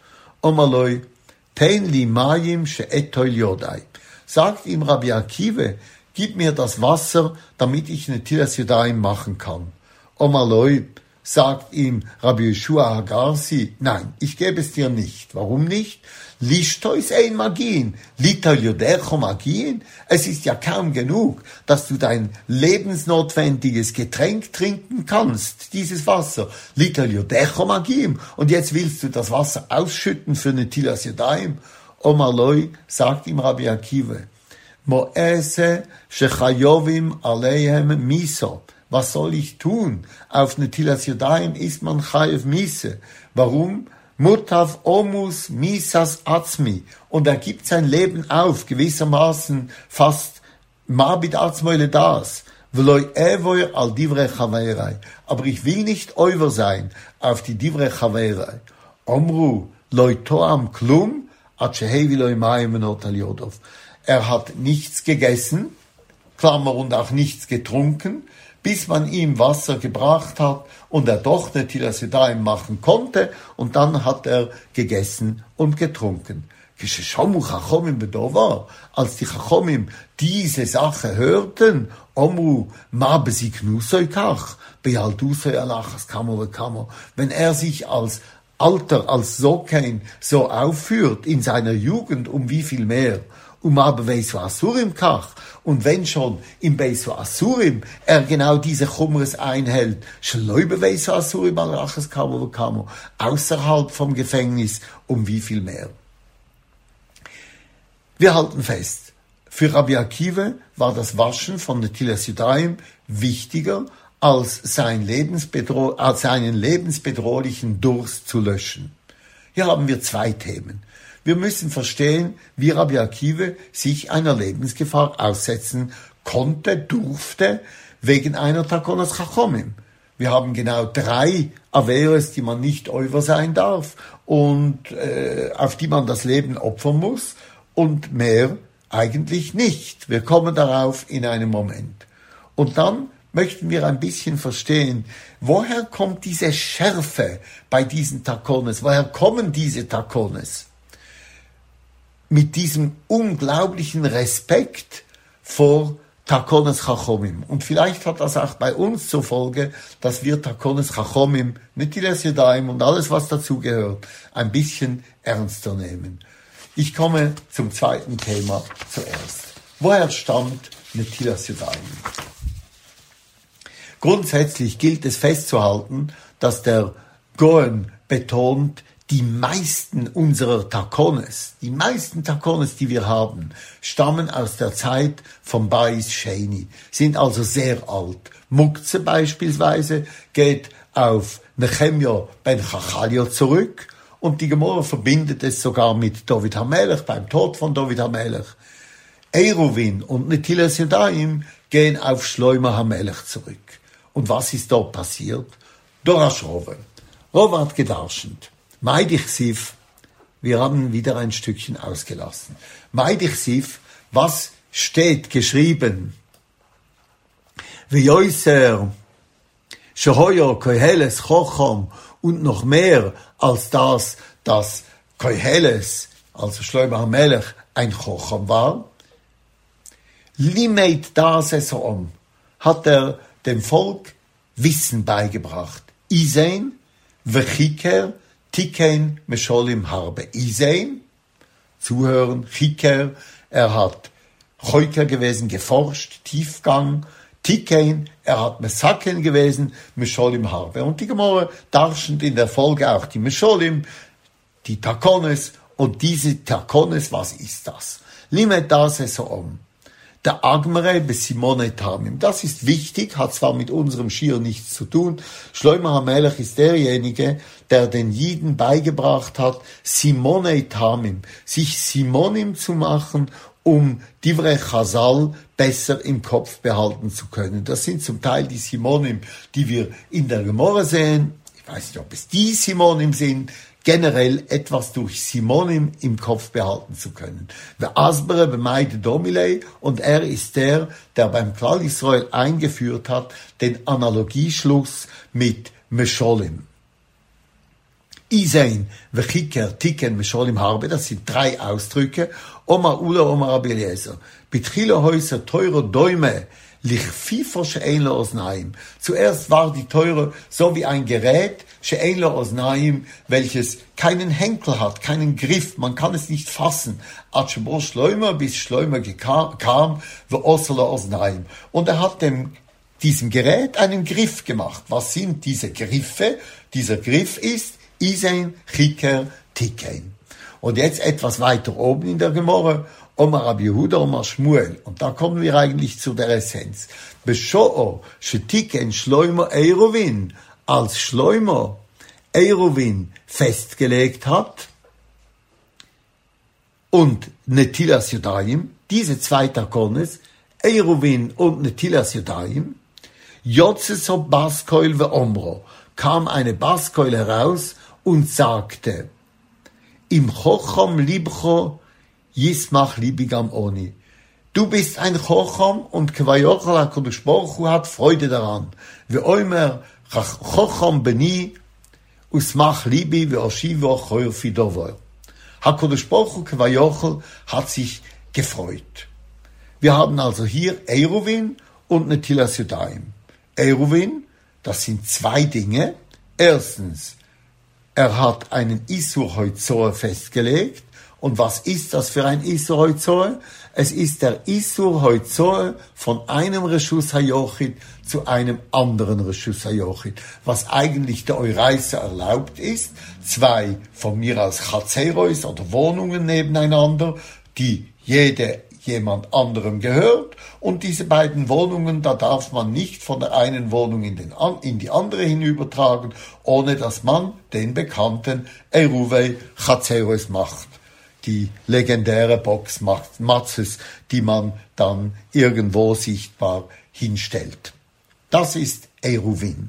Sagt ihm Rabbi Akiva, gib mir das Wasser, damit ich Netilas Yadayim machen kann. Omaloi, sagt ihm Rabbi Yeshua Hagarsi, nein, ich gebe es dir nicht. Warum nicht? Lishtois ein Magin, lital yodecho Magin. Es ist ja kaum genug, dass du dein lebensnotwendiges Getränk trinken kannst, dieses Wasser. Lital yodecho Magin. Und jetzt willst du das Wasser ausschütten für Netilas Yadayim? Omaloi, sagt ihm Rabbi Akiva, Moese shechayovim aleihem miso. Was soll ich tun? Auf Netilas Yadayim ist man chayev mise. Warum? Mutav omus misas atzmi. Und er gibt sein Leben auf, gewissermaßen fast mabit atzmoile das. V'loi evoy al divrei chaveirei. Aber ich will nicht euer sein auf die divrei chaveirei. Omru loi toam klum Er hat nichts gegessen, Klammer, und auch nichts getrunken, bis man ihm Wasser gebracht hat und er doch Netilas Yadayim machen konnte, und dann hat er gegessen und getrunken. Als die Chachomim diese Sache hörten, Omru, ma besiknusoi kach, bealdusoi alachas kamo ve kamo, wenn er sich als Alter, als Sokein so aufführt in seiner Jugend, um wie viel mehr, um aber Beisu Asurim kach, und wenn schon im Beisu Asurim er genau diese Chumres einhält, Shloibe Beisu Asurim alachas kamo ve kamo, außerhalb vom Gefängnis, um wie viel mehr. Wir halten fest, für Rabbi Akiva war das Waschen von Netilas Yadayim wichtiger, als, sein Lebensbedroh- als seinen lebensbedrohlichen Durst zu löschen. Hier haben wir zwei Themen. Wir müssen verstehen, wie Rabbi Akiva sich einer Lebensgefahr aussetzen konnte, durfte, wegen einer Takonas Chachomim. Wir haben genau drei Averes, die man nicht over sein darf und äh, auf die man das Leben opfern muss, und mehr eigentlich nicht. Wir kommen darauf in einem Moment. Und dann möchten wir ein bisschen verstehen, woher kommt diese Schärfe bei diesen Takones? Woher kommen diese Takones? Mit diesem unglaublichen Respekt vor Takones Chachomim. Und vielleicht hat das auch bei uns zur Folge, dass wir Takones Chachomim, Netilas Yadayim und alles, was dazugehört, ein bisschen ernster nehmen. Ich komme zum zweiten Thema zuerst. Woher stammt Netilas Yadayim? Grundsätzlich gilt es festzuhalten, dass der Gaon betont, die meisten unserer Takones, die meisten Takones, die wir haben, stammen aus der Zeit von Bais Sheni, sind also sehr alt. Mukze beispielsweise geht auf Nechemia ben Chachalio zurück, und die Gemara verbindet es sogar mit David HaMelech, beim Tod von David HaMelech. Eruvin und Netilas Yadayim gehen auf Shlomo HaMelech zurück. Und was ist dort passiert? Dorash Rove. Rove hat gedarschend. Meidich Sif, wir haben wieder ein Stückchen ausgelassen. Meidich Sif, was steht geschrieben? V'yoiser, shehoyo koheles chochom, und noch mehr als das, dass Koheles, also Shlomo HaMelech, ein Chochom war. Limeid das es um, hat er dem Volk Wissen beigebracht. Isein, Vechiker, Tiken, Mesholim Harbe. Isein, zuhören, Chiker, er hat Choiker gewesen, geforscht, Tiefgang, Tiken, er hat Mesaken gewesen, Mesholim Harbe. Und die Gemara darschend in der Folge auch die Mesholim, die Takones, und diese Takones, was ist das? Limet das es um. Der Agmere bis Simone Tamim. Das ist wichtig, hat zwar mit unserem Schir nichts zu tun. Shlomo HaMelech ist derjenige, der den Jiden beigebracht hat, Simone Tamim, sich Simonim zu machen, um Divrei Chazal besser im Kopf behalten zu können. Das sind zum Teil die Simonim, die wir in der Gemara sehen. Ich weiß nicht, ob es die Simonim sind, generell etwas durch Simonim im Kopf behalten zu können. Der Asbere bemeide Domilei, und er ist der, der beim Klal Israel eingeführt hat, den Analogieschluss mit Mesholim. Isein, Vechiker, Tiken, Mesholim Harbe, das sind drei Ausdrücke. Oma Ula, Oma Rabbi Eliezer. Bitchilo Häuser, Teuro Däume, Lichfifo She'ein Osnaim. Zuerst war die Teure so wie ein Gerät, She'ein Osnaim, welches keinen Henkel hat, keinen Griff, man kann es nicht fassen. Atschebor Schleumer, bis Schleumer kam, wo Oslo Osnaim. Und er hat dem, diesem Gerät einen Griff gemacht. Was sind diese Griffe? Dieser Griff ist Isein, Chiker, Tiken. Und jetzt etwas weiter oben in der Gemara, Omar Rabbi Yehuda, Omar Shmuel. Und da kommen wir eigentlich zu der Essenz. Besho'o, shetiken Shloimo Eruvin, als Shloimo Eruvin festgelegt hat, und Netilas Yadayim, diese zwei Takones, Eruvin und Netilas Yadayim, Yotzeso Baskoil ve Omro, kam eine Baskoil heraus und sagte, im Chocham libcho yismach libigam oni. Du bist ein Chocham und Kvayochal HaKadosh Baruch Hu hat Freude daran. Wie oimer Chocham beni usmach libi ve oshivo choyer fidover. HaKadosh Baruch Hu Kvayochal hat sich gefreut. Wir haben also hier Eruvin und Netilas Yadayim. Eruvin, das sind zwei Dinge. Erstens, er hat einen Isur Hoizoe festgelegt. Und was ist das für ein Isur Hoizoe? Es ist der Isur Hoizoe von einem Reshus HaYochid zu einem anderen Reshus HaYochid. Was eigentlich der Euraisa erlaubt ist, zwei von mir aus Chatzerois oder Wohnungen nebeneinander, die jede jemand anderem gehört, und diese beiden Wohnungen, da darf man nicht von der einen Wohnung in, den, in die andere hinübertragen, ohne dass man den bekannten Eruvei Chatzerois macht. Die legendäre Box Matzes, die man dann irgendwo sichtbar hinstellt. Das ist Eruvin.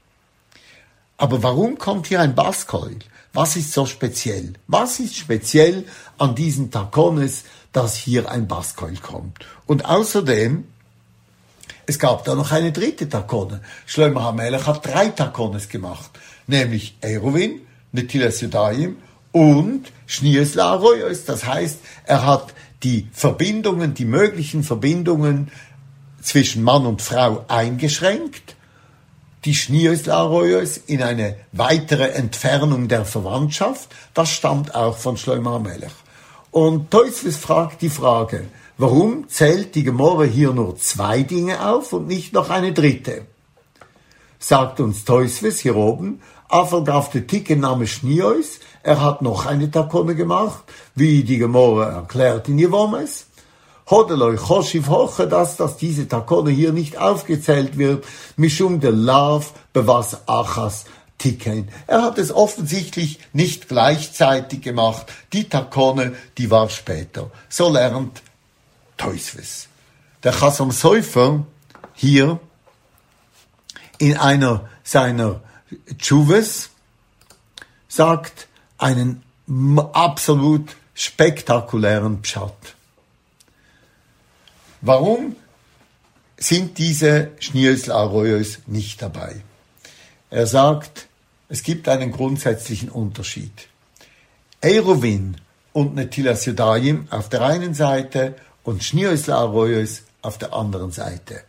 Aber warum kommt hier ein Baskeul? Was ist so speziell? Was ist speziell an diesen Takones, dass hier ein Baskeul kommt? Und außerdem, es gab da noch eine dritte Takone. Shlomo HaMelech hat drei Takones gemacht, nämlich Eruvin, Netilas Yadayim und Shnias La'aroyos. Das heißt, er hat die Verbindungen, die möglichen Verbindungen zwischen Mann und Frau eingeschränkt, die Shnias La'aroyos in eine weitere Entfernung der Verwandtschaft. Das stammt auch von Shlomo HaMelech. Und Tosfos fragt die Frage, warum zählt die Gemorre hier nur zwei Dinge auf und nicht noch eine dritte? Sagt uns Tosfos hier oben, Afal gaf de Tike Name Shnios, er hat noch eine Takone gemacht, wie die Gemorre erklärt in Yevomes. Hodeloi Choshiv hoche, dass, dass diese Takone hier nicht aufgezählt wird, Mishum de Lav bewas Achas Tikein. Er hat es offensichtlich nicht gleichzeitig gemacht. Die Takone, die war später. So lernt Tosfos. Der Chasam Sofer hier in einer seiner Tshuves sagt einen absolut spektakulären Pshat. Warum sind diese Shnias La'aroyos nicht dabei? Er sagt, es gibt einen grundsätzlichen Unterschied. Eruvin und Netilas Yadayim auf der einen Seite und Shnias La'aroyos auf der anderen Seite.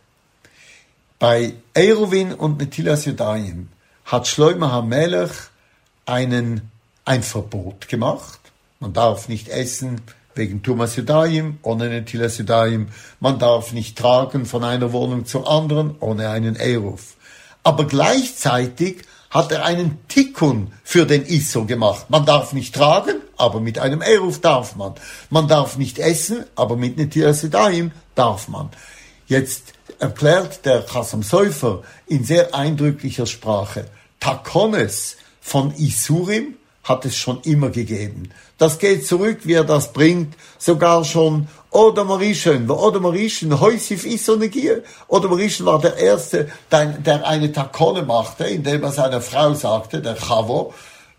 Bei Eruvin und Netilas Yadayim hat Shlomo HaMelech einen, ein Verbot gemacht. Man darf nicht essen wegen Tumas Yadayim, ohne Netilas Yadayim. Man darf nicht tragen von einer Wohnung zur anderen, ohne einen Eruv. Aber gleichzeitig hat er einen Tikkun für den Issur gemacht. Man darf nicht tragen, aber mit einem Eruv darf man. Man darf nicht essen, aber mit Netilas Yadayim darf man. Jetzt erklärt der Chasam Sofer in sehr eindrücklicher Sprache, Takones von Isurim hat es schon immer gegeben. Das geht zurück, wie er das bringt, sogar schon Oder Marischen, wo Oder Marischen häusig ist so eine Gier. Oder Marischen war der Erste, der eine Takone machte, indem er seiner Frau sagte, der Chavo,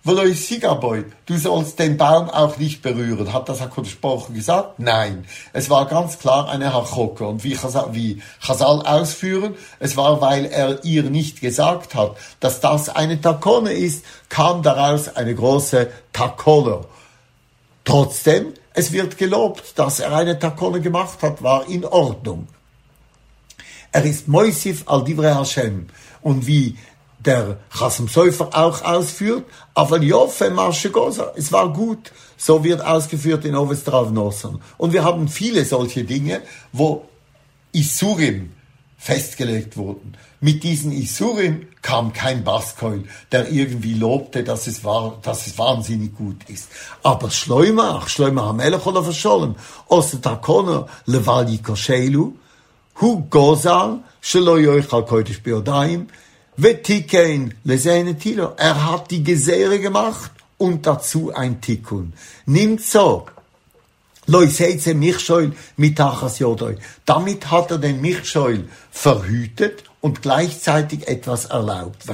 du sollst den Baum auch nicht berühren. Hat das HaKadosh Baruch Hu gesagt? Nein. Es war ganz klar eine Hachoke. Und wie Chazal, wie Chazal ausführen, es war, weil er ihr nicht gesagt hat, dass das eine Takone ist, kam daraus eine große Takone. Trotzdem, es wird gelobt, dass er eine Takone gemacht hat, war in Ordnung. Er ist Moisif al Divrei Hashem. Und wie der Chasam Sofer auch ausführt, aber Jofe Marshe Goza, es war gut, so wird ausgeführt in Oves Drav Nosson. Und wir haben viele solche Dinge, wo Isurim festgelegt wurden. Mit diesen Isurim kam kein Baskeul, der irgendwie lobte, dass es, war, dass es wahnsinnig gut ist. Aber Shloimach, Shloimach HaMelech oder Verscholem, Oster Takona Levali Koshelu, Hu Gozal, Shelo Yoichal Kodesh Beodaim, Vetikein lesene Tilo. Er hat die Gesehre gemacht und dazu ein Tikkun. Nimmt so Loiseitze Michschoil mitachas Jodoi. Damit hat er den Michschoil verhütet und gleichzeitig etwas erlaubt.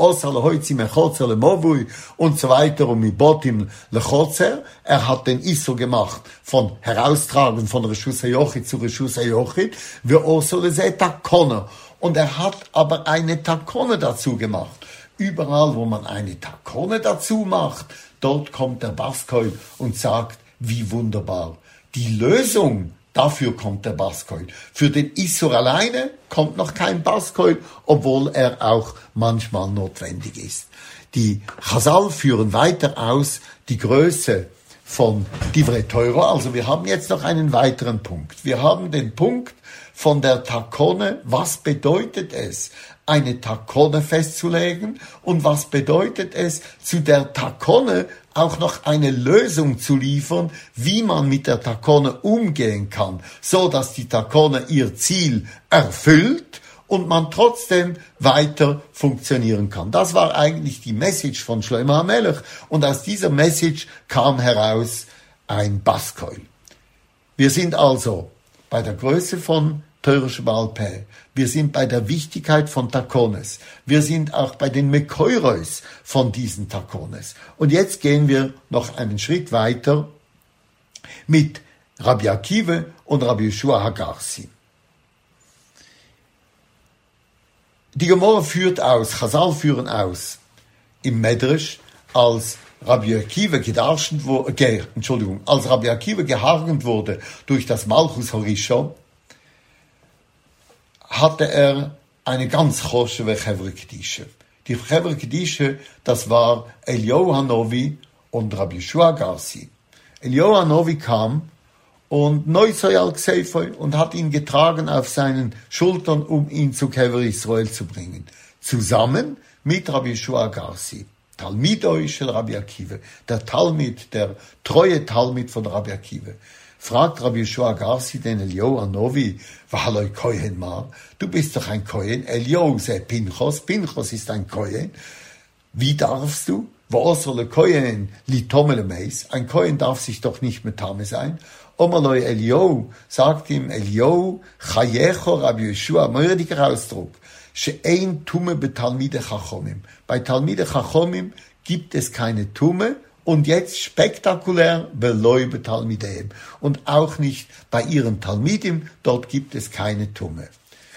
Und so weiter und mit Botim lechotzer. Er hat den Issur gemacht von heraustragen von Reshus HaYochid zu Reshus HaYochid. Wir also le Takone. Und er hat aber eine Takone dazu gemacht. Überall, wo man eine Takone dazu macht, dort kommt der Baskoil und sagt, wie wunderbar. Die Lösung, dafür kommt der Baskoil. Für den Issur alleine kommt noch kein Baskoil, obwohl er auch manchmal notwendig ist. Die Chazal führen weiter aus die Größe von Divrei Torah. Also wir haben jetzt noch einen weiteren Punkt. Wir haben den Punkt von der Takone. Was bedeutet es, eine Takone festzulegen? Und was bedeutet es, zu der Takone auch noch eine Lösung zu liefern, wie man mit der Takone umgehen kann, so dass die Takone ihr Ziel erfüllt und man trotzdem weiter funktionieren kann. Das war eigentlich die Message von Shlomo HaMelech und aus dieser Message kam heraus ein Baskoil. Wir sind also bei der Größe von Torah Sheba'al Peh. Wir sind bei der Wichtigkeit von Takones. Wir sind auch bei den Mekoiros von diesen Takones. Und jetzt gehen wir noch einen Schritt weiter mit Rabbi Akiva und Rabbi Yeshua Hagarsi. Die Gemara führt aus, Chazal führen aus, im Medrash, als Rabbi Akiva gedarschend wurde, ge, Entschuldigung, als Rabbi Akiva gehargend wurde durch das Malchus Horisha, hatte er eine ganz choshewe Chevre Kedische. Die Chevre Kedische, das war Eliyahu Hanovi und Rabbi Yeshua Hagarsi. Eliyahu Hanovi kam und Neusoi al-Kseifoy und hat ihn getragen auf seinen Schultern, um ihn zu Kever Israel zu bringen. Zusammen mit Rabbi Yeshua Hagarsi. Talmidoi shel Rabbi Akiva. Der Talmid, der treue Talmid von Rabbi Akiva. Fragt Rabbi Yeshua Hagarsi den Eliyahu Hanovi, Vahaloi Kohen mar, du bist doch ein Kohen, Eliyahu sei Pinchos, Pinchos ist ein Kohen, wie darfst du? Va'osole Kohen litomele meis, ein Kohen darf sich doch nicht mit Tame sein. Omaloi Eliyahu, sagt ihm Eliyahu, Chayecho Rabbi Yeshua, mördiger Ausdruck, she'ein Tume be Talmide Chachomim. Bei Talmide Chachomim gibt es keine Tume, und jetzt spektakulär, Beloi be Talmideim. Und auch nicht bei ihren Talmidim, dort gibt es keine Tumme.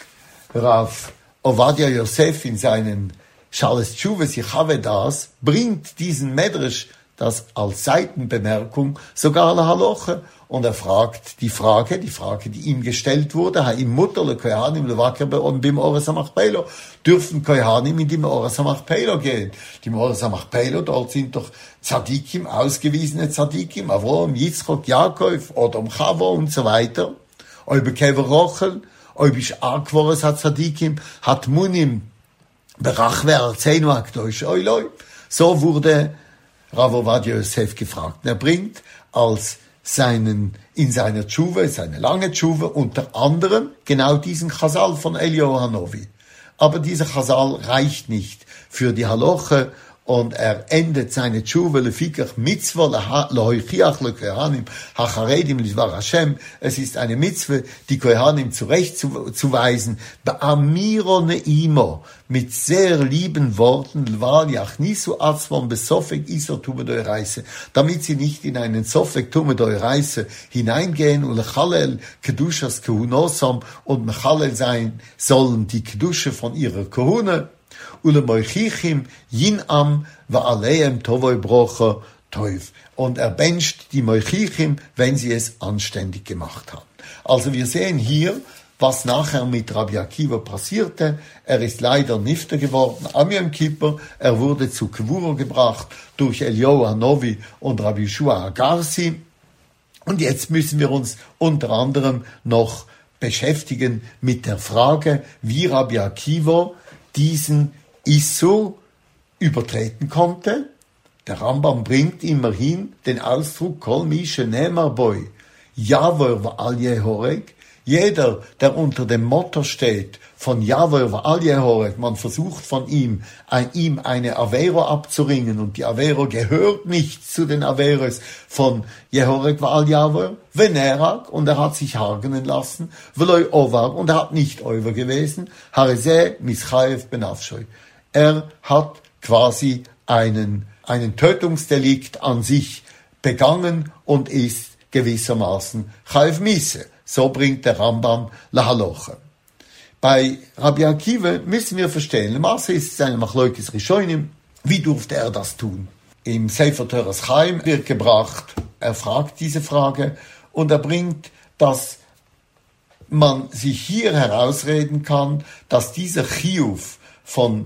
Rav Ovadia Yosef in seinen Shales Tshuves Yichave Das bringt diesen Medrash, das als Seitenbemerkung, sogar la Haloche. Und er fragt die Frage, die Frage, die ihm gestellt wurde, Ha'im Mutter le Kohanim levaker bim Ores HaMachpelah, dürfen Kohanim in die Ores HaMachpelah gehen. Die Ores HaMachpelah, dort sind doch Tzadikim, ausgewiesene Tzadikim, Avrom, Yitzchok, Yaakov, Odom Chavo und so weiter. Oibe Kever Rochel, oibe Akvores hat Tzadikim, hat Munim, Berachwer Arzenu Akdosh, Oiloi. So wurde Rav Ovadia Yosef gefragt. Er bringt als seinen, in seiner Tshuve, seine lange Tshuve, unter anderem genau diesen Chazal von Eliyahu Hanovi. Aber dieser Chazal reicht nicht für die Haloche und er endet seine Tshuve lefikach mitzvah lehoichiach lekohanim hacharedim lidvar Hashem. Es ist eine Mitzvah, die Kohanim zurechtzuweisen, be'amiro neimo, mit sehr lieben Worten, lval yachnisu atzvom besofek isor tume doireise, damit sie nicht in einen sofek tume doireise hineingehen und lechalel kedushas kehunosam und mechalel sein sollen die Kedusche von ihrer Kohune. Ulemoichichim yinam va'aleim tovoi brocha toiv. Und er bencht die Moichichim, wenn sie es anständig gemacht haben. Also wir sehen hier, was nachher mit Rabbi Akiva passierte. Er ist leider Nifter geworden am Yom Kippur. Er wurde zu Kvura gebracht durch Eliyahu Hanovi und Rabbi Yeshua Hagarsi. Und jetzt müssen wir uns unter anderem noch beschäftigen mit der Frage, wie Rabbi Akiva diesen Issur übertreten konnte. Der Rambam bringt immerhin den Ausdruck Kol mi shenemar boy Yavor va'al yehoreg Jeder, der unter dem Motto steht, von Jahwe Va'al Yehoret, man versucht von ihm, ein, ihm eine Avero abzuringen und die Avero gehört nicht zu den Averos von Yehoret Va'al Jahwe, Venerak, und er hat sich hargenen lassen, Veloi Ovar, und er hat nicht Ovar gewesen, Harese Mischaev Benafshoi. Er hat quasi einen, einen Tötungsdelikt an sich begangen und ist gewissermaßen Chaev Misse. So bringt der Rambam Lahaloche. Bei Rabbi Akiva müssen wir verstehen, Maße ist es eine Machloikes Rishonim. Wie durfte er das tun? Im Sefer Toras Chaim wird gebracht, er fragt diese Frage und er bringt, dass man sich hier herausreden kann, dass dieser Chiyuv von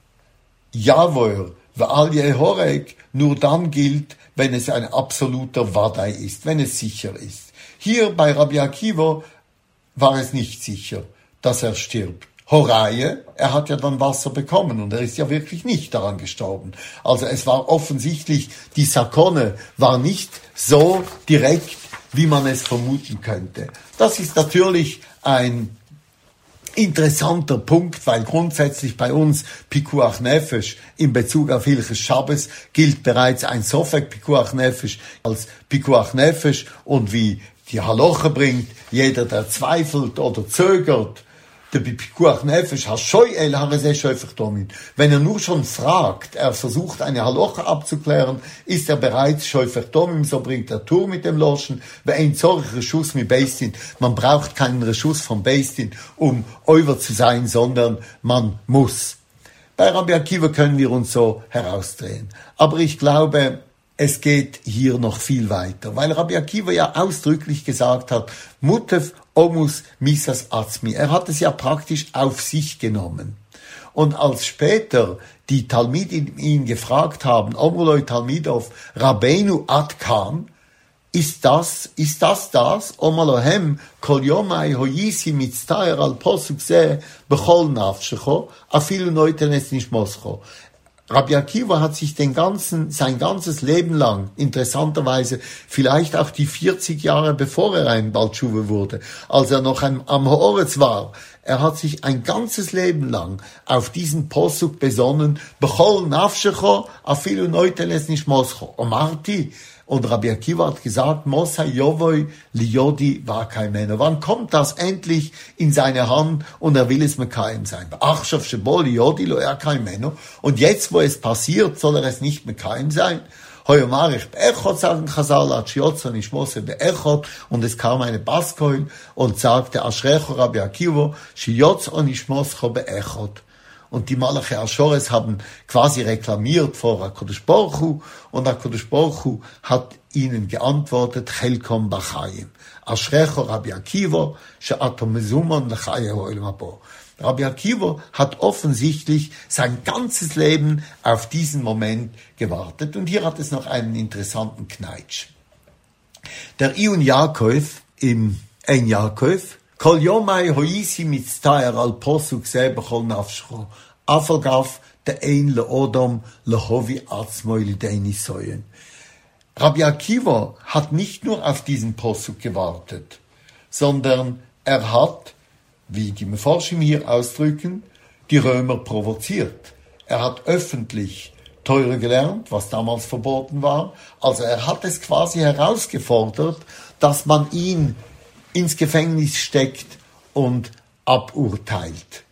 Javor Va'al Yehorek nur dann gilt, wenn es ein absoluter Wadai ist, wenn es sicher ist. Hier bei Rabbi Akiva war es nicht sicher, dass er stirbt. Horaie, er hat ja dann Wasser bekommen und er ist ja wirklich nicht daran gestorben. Also es war offensichtlich, die Sakone war nicht so direkt, wie man es vermuten könnte. Das ist natürlich ein interessanter Punkt, weil grundsätzlich bei uns Pikuach Nefesh in Bezug auf Hilches Shabbos gilt bereits ein Sofek Pikuach Nefesh als Pikuach Nefesh und wie die Haloche bringt, jeder, der zweifelt oder zögert, der Pikuach Nefesh Hashoy el Harese Shofech Domin. Wenn er nur schon fragt, er versucht eine Haloche abzuklären, ist er bereits Shofech Domin, so bringt er Tour mit dem Loschen, wer ein Zorch Reschuss mit Beistin. Man braucht keinen Reschuss von Beistin, um Oiver zu sein, sondern man muss. Bei Rabbi Akiva können wir uns so herausdrehen. Aber ich glaube, es geht hier noch viel weiter, weil Rabbi Akiva ja ausdrücklich gesagt hat, Mutev Omus Misas Atzmi. Er hat es ja praktisch auf sich genommen. Und als später die Talmidim ihn gefragt haben, Omruloi Talmidov, Rabbeinu Adkan, ist das, ist das das? Omalohem kol yomai hoyisi mitztaer al posuk se bechol nafshecho, afilu noitenes nishmoscho. Rabbi Akiva hat sich den ganzen, sein ganzes Leben lang, interessanterweise vielleicht auch die vierzig Jahre bevor er ein Baltschuwe wurde, als er noch ein, am Haaretz war, er hat sich ein ganzes Leben lang auf diesen Posuk besonnen, Bechol nafshecho, afilu noiteles nishmoscho. Omarti, und Rabbi Akiva hat gesagt, Mosa Yovoi Liyodi war kein Männer. Wann kommt das endlich in seine Hand und er will es Mekayim sein? Achshav Shebo Liyodi lo er kein Männer. Und jetzt, wo es passiert, soll er es nicht Mekayim sein? Hoyomarich be'echot, sagen Chazal, Atshiotzo nishmose be'echot. Und es kam eine Baskoil und sagte, Ashrecho Rabbi Akiva, Shiyotzo nishmoscho be'echot. Und die Malachi Ashores haben quasi reklamiert vor HaKadosh Baruch Hu, und HaKadosh Baruch Hu hat ihnen geantwortet, Chelkom Bachayim. Ashrecho Rabbi Akiva, she'ato mezuman lechayehu olam habo. Rabbi Akiva hat offensichtlich sein ganzes Leben auf diesen Moment gewartet. Und hier hat es noch einen interessanten Kneitsch. Der Iun Yaakov im Ein Yaakov, Kol yomai hoisi mitztaer al posuk se bechol nafscho, afalgaf de ein leodom lehovi atzmoi lideini soyen. Rabbi Akiva hat nicht nur auf diesen Posuk gewartet, sondern er hat, wie die Meforschim hier ausdrücken, die Römer provoziert. Er hat öffentlich Teure gelernt, was damals verboten war. Also er hat es quasi herausgefordert, dass man ihn ins Gefängnis steckt und aburteilt.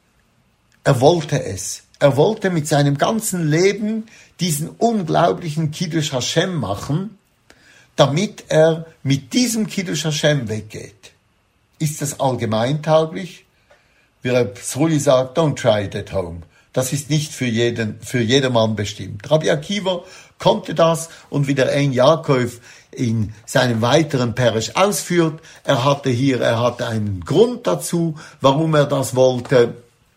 Er wollte es. Er wollte mit seinem ganzen Leben diesen unglaublichen Kiddush Hashem machen, damit er mit diesem Kiddush Hashem weggeht. Ist das allgemeintauglich? Wie Reb Sruli sagt, don't try it at home. Das ist nicht für jeden, für jedermann bestimmt. Rabbi Akiva konnte das, und wie der Ein Yaakov in seinem weiteren Perisch ausführt, er hatte hier, er hatte einen Grund dazu, warum er das wollte.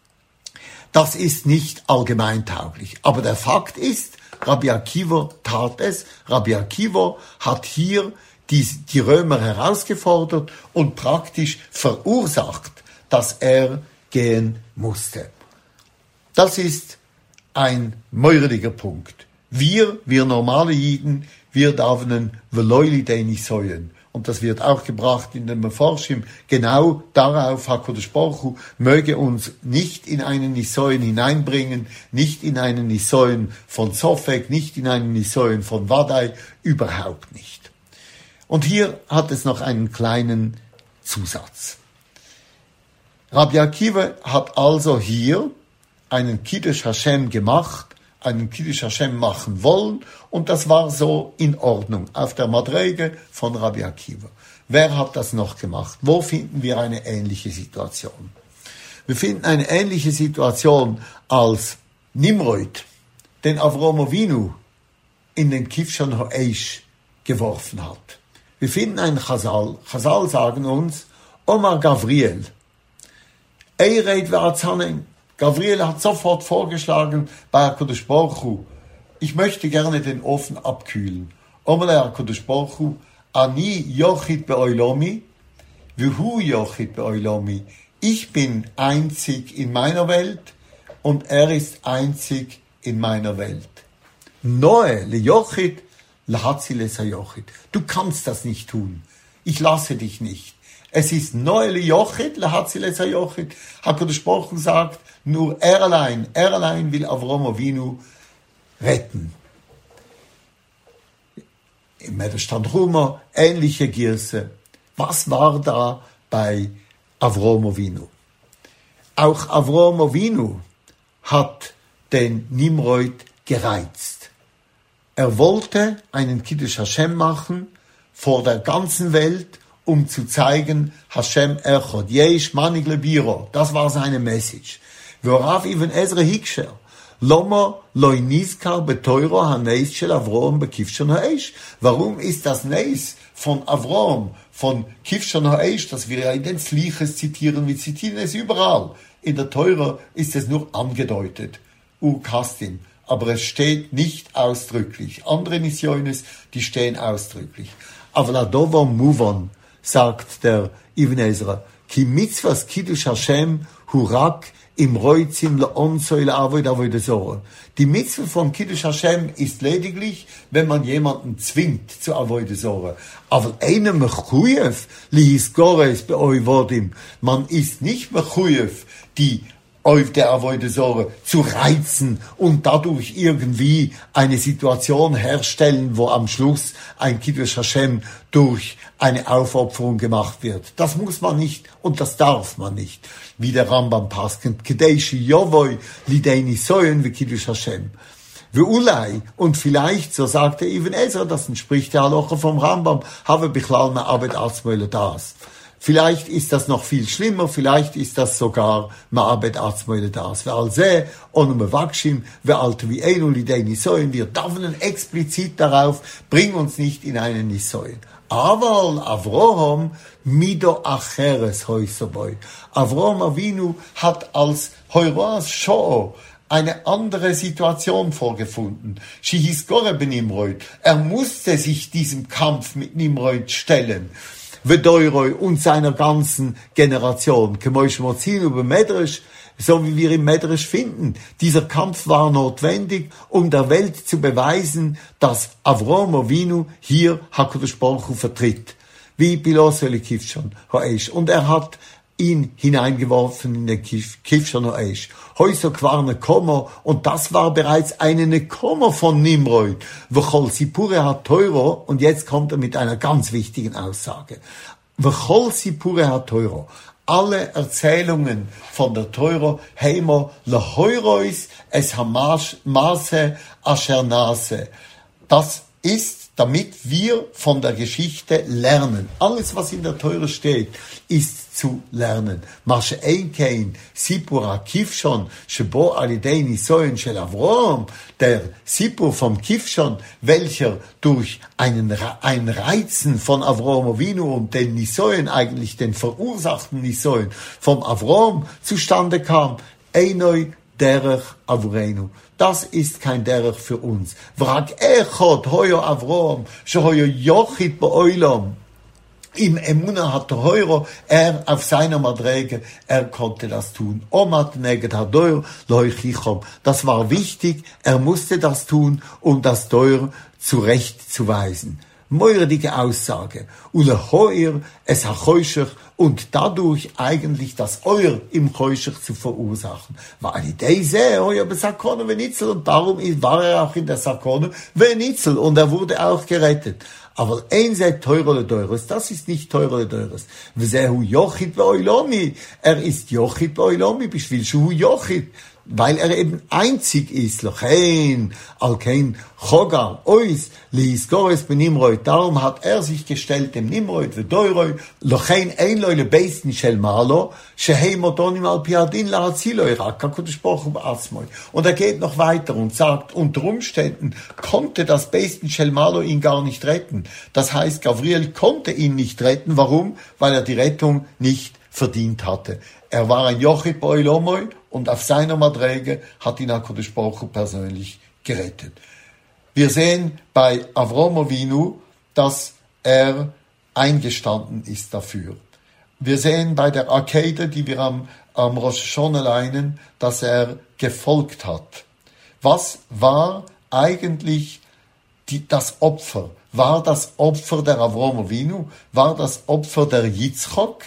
Das ist nicht allgemeintauglich. Aber der Fakt ist, Rabbi Akiva tat es. Rabbi Akiva hat hier die, die Römer herausgefordert und praktisch verursacht, dass er gehen musste. Das ist ein meureliger Punkt. Wir, wir normale Jiden, wir davenen veloili deini soyen. und das wird auch gebracht in dem Meforschim, genau darauf, HaKadosh Baruch Hu möge uns nicht in einen Nisoyen hineinbringen, nicht in einen Nisoyen von Sofek, nicht in einen Nisoyen von Wadai, überhaupt nicht. Und hier hat es noch einen kleinen Zusatz. Rabbi Akiva hat also hier einen Kiddush Hashem gemacht, einen Kiddush Hashem machen wollen, und das war so in Ordnung, auf der Madrege von Rabbi Akiva. Wer hat das noch gemacht? Wo finden wir eine ähnliche Situation? Wir finden eine ähnliche Situation, als Nimrod den Avrom Avinu in den Kivshon Ha'esh geworfen hat. Wir finden einen Chazal. Chazal sagen uns, Omar Gavriel, Eireid ve'atzanen. Gavriel hat sofort vorgeschlagen bei HaKadosh Baruch Hu, ich möchte gerne den Ofen abkühlen. Omar HaKadosh Baruch Hu, Ani yochid be'oilomi, v'hu yochid be'oilomi. Ich bin einzig in meiner Welt und er ist einzig in meiner Welt. Noe le yochid lahatzi le sayochid. Du kannst das nicht tun. Ich lasse dich nicht. Es ist Noe le yochid lahatzi le sayochid. HaKadosh Baruch Hu sagt, nur er allein, er allein will Avrom Avinu retten. Im Medrash Tanchuma, ähnliche Girse. Was war da bei Avrom Avinu? Auch Avrom Avinu hat den Nimrod gereizt. Er wollte einen Kiddush Hashem machen vor der ganzen Welt, um zu zeigen, Hashem Echad, Yesh Manig Lebiro. Das war seine Message. Worauf Ibn Ezra hiksher, Loma loy nizkar beteuro haneis shel Avrom bekivshon ha'esh. Warum ist das Neis von Avrom, von Kivshon ha'esh, das wir ja in den Sliches zitieren, wir zitieren es überall. In der Teure ist es nur angedeutet, Urkastim, aber es steht nicht ausdrücklich. Andere Nisyones, die stehen ausdrücklich. Aber Ladovo Muvon, sagt der Ibn Ezra, ki mitzvahs kiddush Hashem hurak im Reuzim leonsoy leavoid avoid zorah. Die Mitzvah von Kiddush Hashem ist lediglich, wenn man jemanden zwingt zu avoid zorah. Aber einem mechuyev lihisgores beoivodim. Man ist nicht mechuyev, die auf der Avoide Sorge zu reizen und dadurch irgendwie eine Situation herstellen, wo am Schluss ein Kiddush Hashem durch eine Aufopferung gemacht wird. Das muss man nicht und das darf man nicht. Wie der Rambam passt, Kedeishi Yovoi Lideini Soyen wie Kiddush Hashem. Wie Ulai, und vielleicht, so sagte Ibn Ezra, das entspricht der Halacha vom Rambam, habe Bichlal Ma'abed Atzmoyle das. Vielleicht ist das noch viel schlimmer, vielleicht ist das sogar Ma'abed Atzmoyle das. Wer alse, onu mevakshim, wer alte wie Einu lidei Nisoyen, wir davenen explizit darauf, bring uns nicht in einen Nisoyen. Aber Avrohom mido acheres hoisoboy. Avrohom Avinu hat als Heuras Sho'o eine andere Situation vorgefunden. Shihisgore ben Nimrod. Er musste sich diesem Kampf mit Nimrod stellen. Vedoiroi und seiner ganzen Generation. Kemoish Morzinu be Medrash, so wie wir im Medrash finden. Dieser Kampf war notwendig, um der Welt zu beweisen, dass Avrom Avinu hier HaKadosh Baruch Hu vertritt. Wie Biloseli Kivshon Ha'esh. Und er hat ihn hineingeworfen in den Kivshon Ha'esh. Heuso kwarne Kommer, und das war bereits eine Nekommer von Nimrod. V'chol Sipure hat Teuro, und jetzt kommt er mit einer ganz wichtigen Aussage. V'chol Sipure hat Teuro. Alle Erzählungen von der Teuro, heimer leheurois es hamaße asher nase. Das ist, damit wir von der Geschichte lernen. Alles, was in der Teure steht, ist zu lernen. Masche Einkein, Sipur Kivshon, Shebo Alidei Nisoyen Shel Avrom, der Sipur vom Kivshon, welcher durch einen, ein Reizen von Avrom Avinu und den Nisoyen, eigentlich den verursachten Nisoyen, vom Avrom zustande kam, Einoi Derech Avreinu. Das ist kein Derech für uns. Vrak echot hoyo Avrom, shohoyo yochit beoilom. Im Emunah hat Heuro, er auf seiner Madrege, er konnte das tun. Omat neget hadoir loichichom. Das war wichtig, er musste das tun, um das Deur zurechtzuweisen. meurdige Aussage. Ulehoir es hachoischech und dadurch eigentlich das Euer im Choischech zu verursachen. Weil diese Euer besakone Venitzel und darum war er auch in der Sakone Venitzel und er wurde auch gerettet. Aber ein sei teurele Deures, das ist nicht teurele Deures. V'zehu Yochid be'oilomi, er ist Yochid be'oilomi, bishvil shu Yochid, weil er eben einzig ist. Lochein, alkein, chogar, ois, liis gores ben Nimrod. Darum hat er sich gestellt dem Nimrod v'doiroi. Lochein ein leule beisten shel malo, shehei motonim al piadin lahaziloi rak HaKadosh Baruch Hu ba'atzmoi. Und er geht noch weiter und sagt, unter Umständen konnte das beisten shel malo ihn gar nicht retten. Das heißt, Gavriel konnte ihn nicht retten. Warum? Weil er die Rettung nicht verdient hatte. Er war ein Yochid be'oilomoi und auf seiner Madrege hat ihn HaKadosh Baruch Hu persönlich gerettet. Wir sehen bei Avrom Avinu, dass er eingestanden ist dafür. Wir sehen bei der Akede, die wir am, am Rosh Hashanah leinen, dass er gefolgt hat. Was war eigentlich die, das Opfer? War das Opfer der Avrom Avinu? War das Opfer der Yitzchok?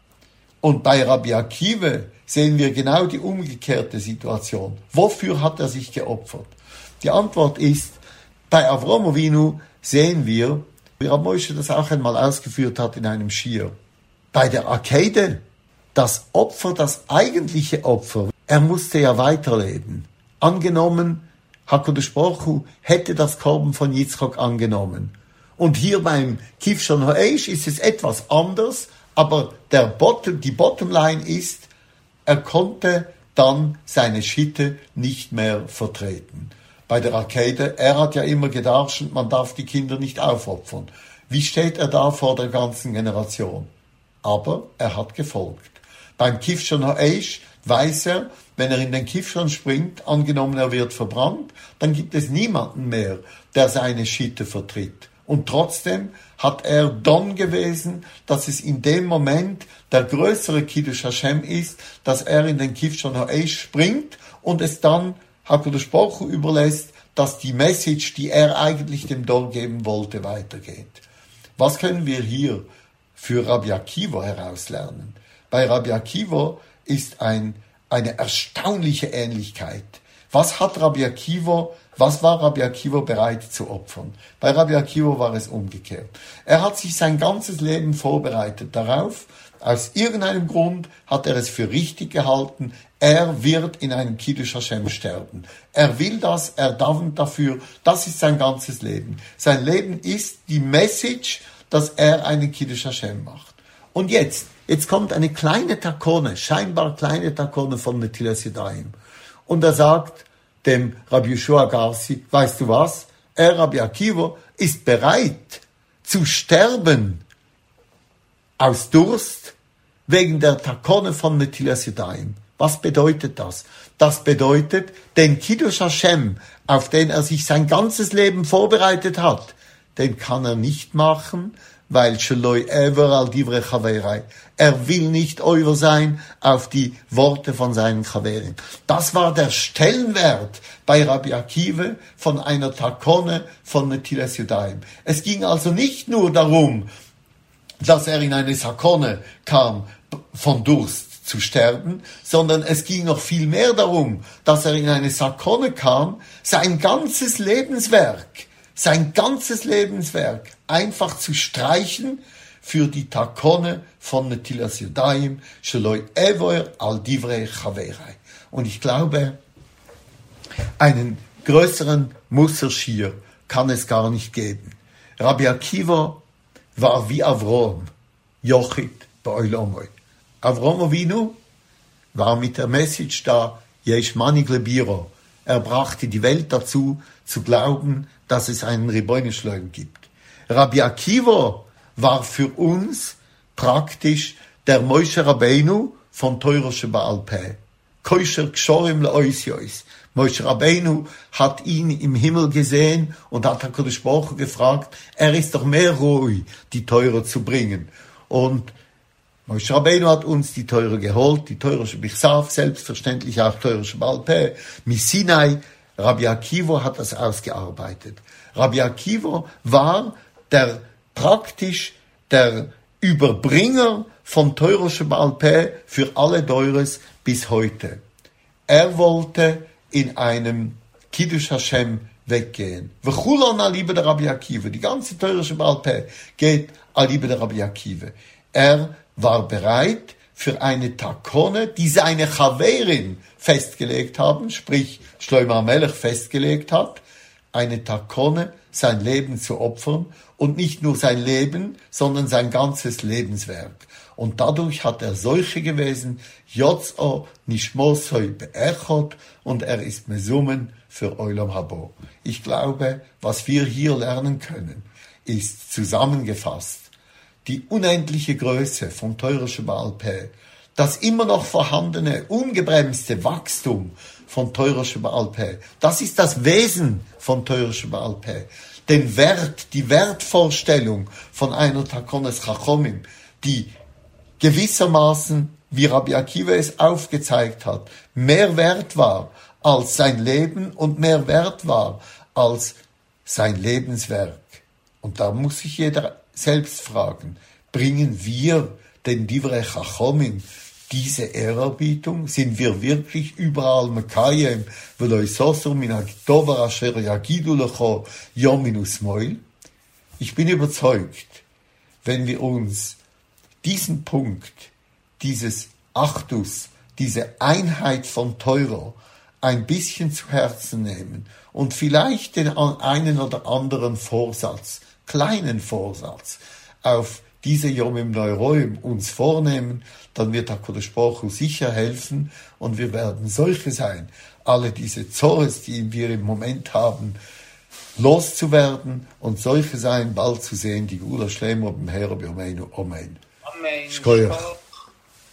Und bei Rabbi Akiva sehen wir genau die umgekehrte Situation. Wofür hat er sich geopfert? Die Antwort ist, bei Avrom Avinu sehen wir, wie Rav Moshe das auch einmal ausgeführt hat in einem Schir. Bei der Akede, das Opfer, das eigentliche Opfer, er musste ja weiterleben. Angenommen, HaKadosh Baruch Hu hätte das Korban von Yitzchak angenommen. Und hier beim Kivshon Ha'esh ist es etwas anders, aber der Bottom, die Bottomline ist, er konnte dann seine Schitte nicht mehr vertreten. Bei der Akede, er hat ja immer gedacht, man darf die Kinder nicht aufopfern. Wie steht er da vor der ganzen Generation? Aber er hat gefolgt. Beim Kivshon Ha'esh weiß er, wenn er in den Kivshon springt, angenommen er wird verbrannt, dann gibt es niemanden mehr, der seine Schitte vertritt. Und trotzdem hat er dann gewesen, dass es in dem Moment der größere Kiddush Hashem ist, dass er in den Kivshon Ha'esh springt und es dann HaKadosh Baruch Hu überlässt, dass die Message, die er eigentlich dem Dor geben wollte, weitergeht. Was können wir hier für Rabbi Akiva herauslernen? Bei Rabbi Akiva ist ein, eine erstaunliche Ähnlichkeit. Was hat Rabbi Akiva, was war Rabbi Akiva bereit zu opfern? Bei Rabbi Akiva war es umgekehrt. Er hat sich sein ganzes Leben vorbereitet darauf. Aus irgendeinem Grund hat er es für richtig gehalten. Er wird in einem Kiddush Hashem sterben. Er will das, er davent dafür. Das ist sein ganzes Leben. Sein Leben ist die Message, dass er einen Kiddush Hashem macht. Und jetzt, jetzt kommt eine kleine Takone, scheinbar kleine Takone von Netilas Yadayim. Und er sagt dem Rabbi Yeshua Garsi, weißt du was? Er, Rabbi Akiva, ist bereit zu sterben aus Durst wegen der Takone von Netilas Yadayim. Was bedeutet das? Das bedeutet, den Kiddush Hashem, auf den er sich sein ganzes Leben vorbereitet hat, den kann er nicht machen, weil Sheloi ever al divrei Chaverei. Er will nicht euer sein auf die Worte von seinen Chaverin. Das war der Stellenwert bei Rabbi Akiva von einer Takone von Netilas Yadayim. Es ging also nicht nur darum, dass er in eine Sakone kam, von Durst zu sterben, sondern es ging noch viel mehr darum, dass er in eine Sakone kam, sein ganzes Lebenswerk, sein ganzes Lebenswerk einfach zu streichen für die Takone von Netilas Yadayim, Sheloi ever al divrei Chaverei. Und ich glaube, einen größeren Musserschir kann es gar nicht geben. Rabbi Akiva war wie Avrom, Yochid be'oilomoi. Avrom Avinu war mit der Message da, Yesh manig lebiro. Er brachte die Welt dazu, zu glauben, dass es einen Ribono Shel Olam gibt. Rabbi Akiva war für uns praktisch der Moshe Rabbeinu von Torah Sheba'al Peh. Kosher gshorim le'ois yois. Moshe Rabbeinu hat ihn im Himmel gesehen und hat HaKadosh Baruch Hu gefragt, er ist doch mehr ruhig, die Torah zu bringen. Und Moshe Rabbeinu hat uns die Torah geholt, die Torah Shebichsav, selbstverständlich auch Torah Sheba'al Peh, Misinai. Rabbi Akiva hat das ausgearbeitet. Rabbi Akiva war der praktisch der Überbringer von Teuro Shebaal Peh für alle Deures bis heute. Er wollte in einem Kiddush Hashem weggehen. V'chulon alibe der Rabbi Akiva. Die ganze Teuro Shebaal Peh geht alibe der Rabbi Akiva. Er war bereit für eine Takone, die seine Chaverin festgelegt haben, sprich Shlomo HaMelech festgelegt hat, eine Takone, sein Leben zu opfern und nicht nur sein Leben, sondern sein ganzes Lebenswerk. Und dadurch hat er solche gewesen, Yotzo Nishmosoi Be'echot, und er ist Mesummen für Olam Habo. Ich glaube, was wir hier lernen können, ist zusammengefasst die unendliche Größe von Teuro Shebaal Peh, das immer noch vorhandene, ungebremste Wachstum von Teuro Shebaal Peh. Das ist das Wesen von Teuro Shebaal Peh. Den Wert, die Wertvorstellung von einer Takones Chachomim, die gewissermaßen, wie Rabbi Akiva es aufgezeigt hat, mehr wert war als sein Leben und mehr wert war als sein Lebenswerk. Und da muss sich jeder selbst fragen, bringen wir den Divrei Chachomim diese Ehrerbietung? Sind wir wirklich überall Mekayem, v'lo isosur min ha'tovar asher yagidu lecho yom min usmoil? Ich bin überzeugt, wenn wir uns diesen Punkt, dieses Achdus, diese Einheit von Teuro ein bisschen zu Herzen nehmen und vielleicht den einen oder anderen Vorsatz, kleinen Vorsatz, auf diese Yomim Neuroim uns vornehmen, dann wird HaKadosh Baruch Hu sicher helfen und wir werden solche sein, alle diese Zores, die wir im Moment haben, loszuwerden und solche sein, bald zu sehen, die Gula Shlemo beim Herr B'Yomeinu. Amen. Amen. Shkoyach.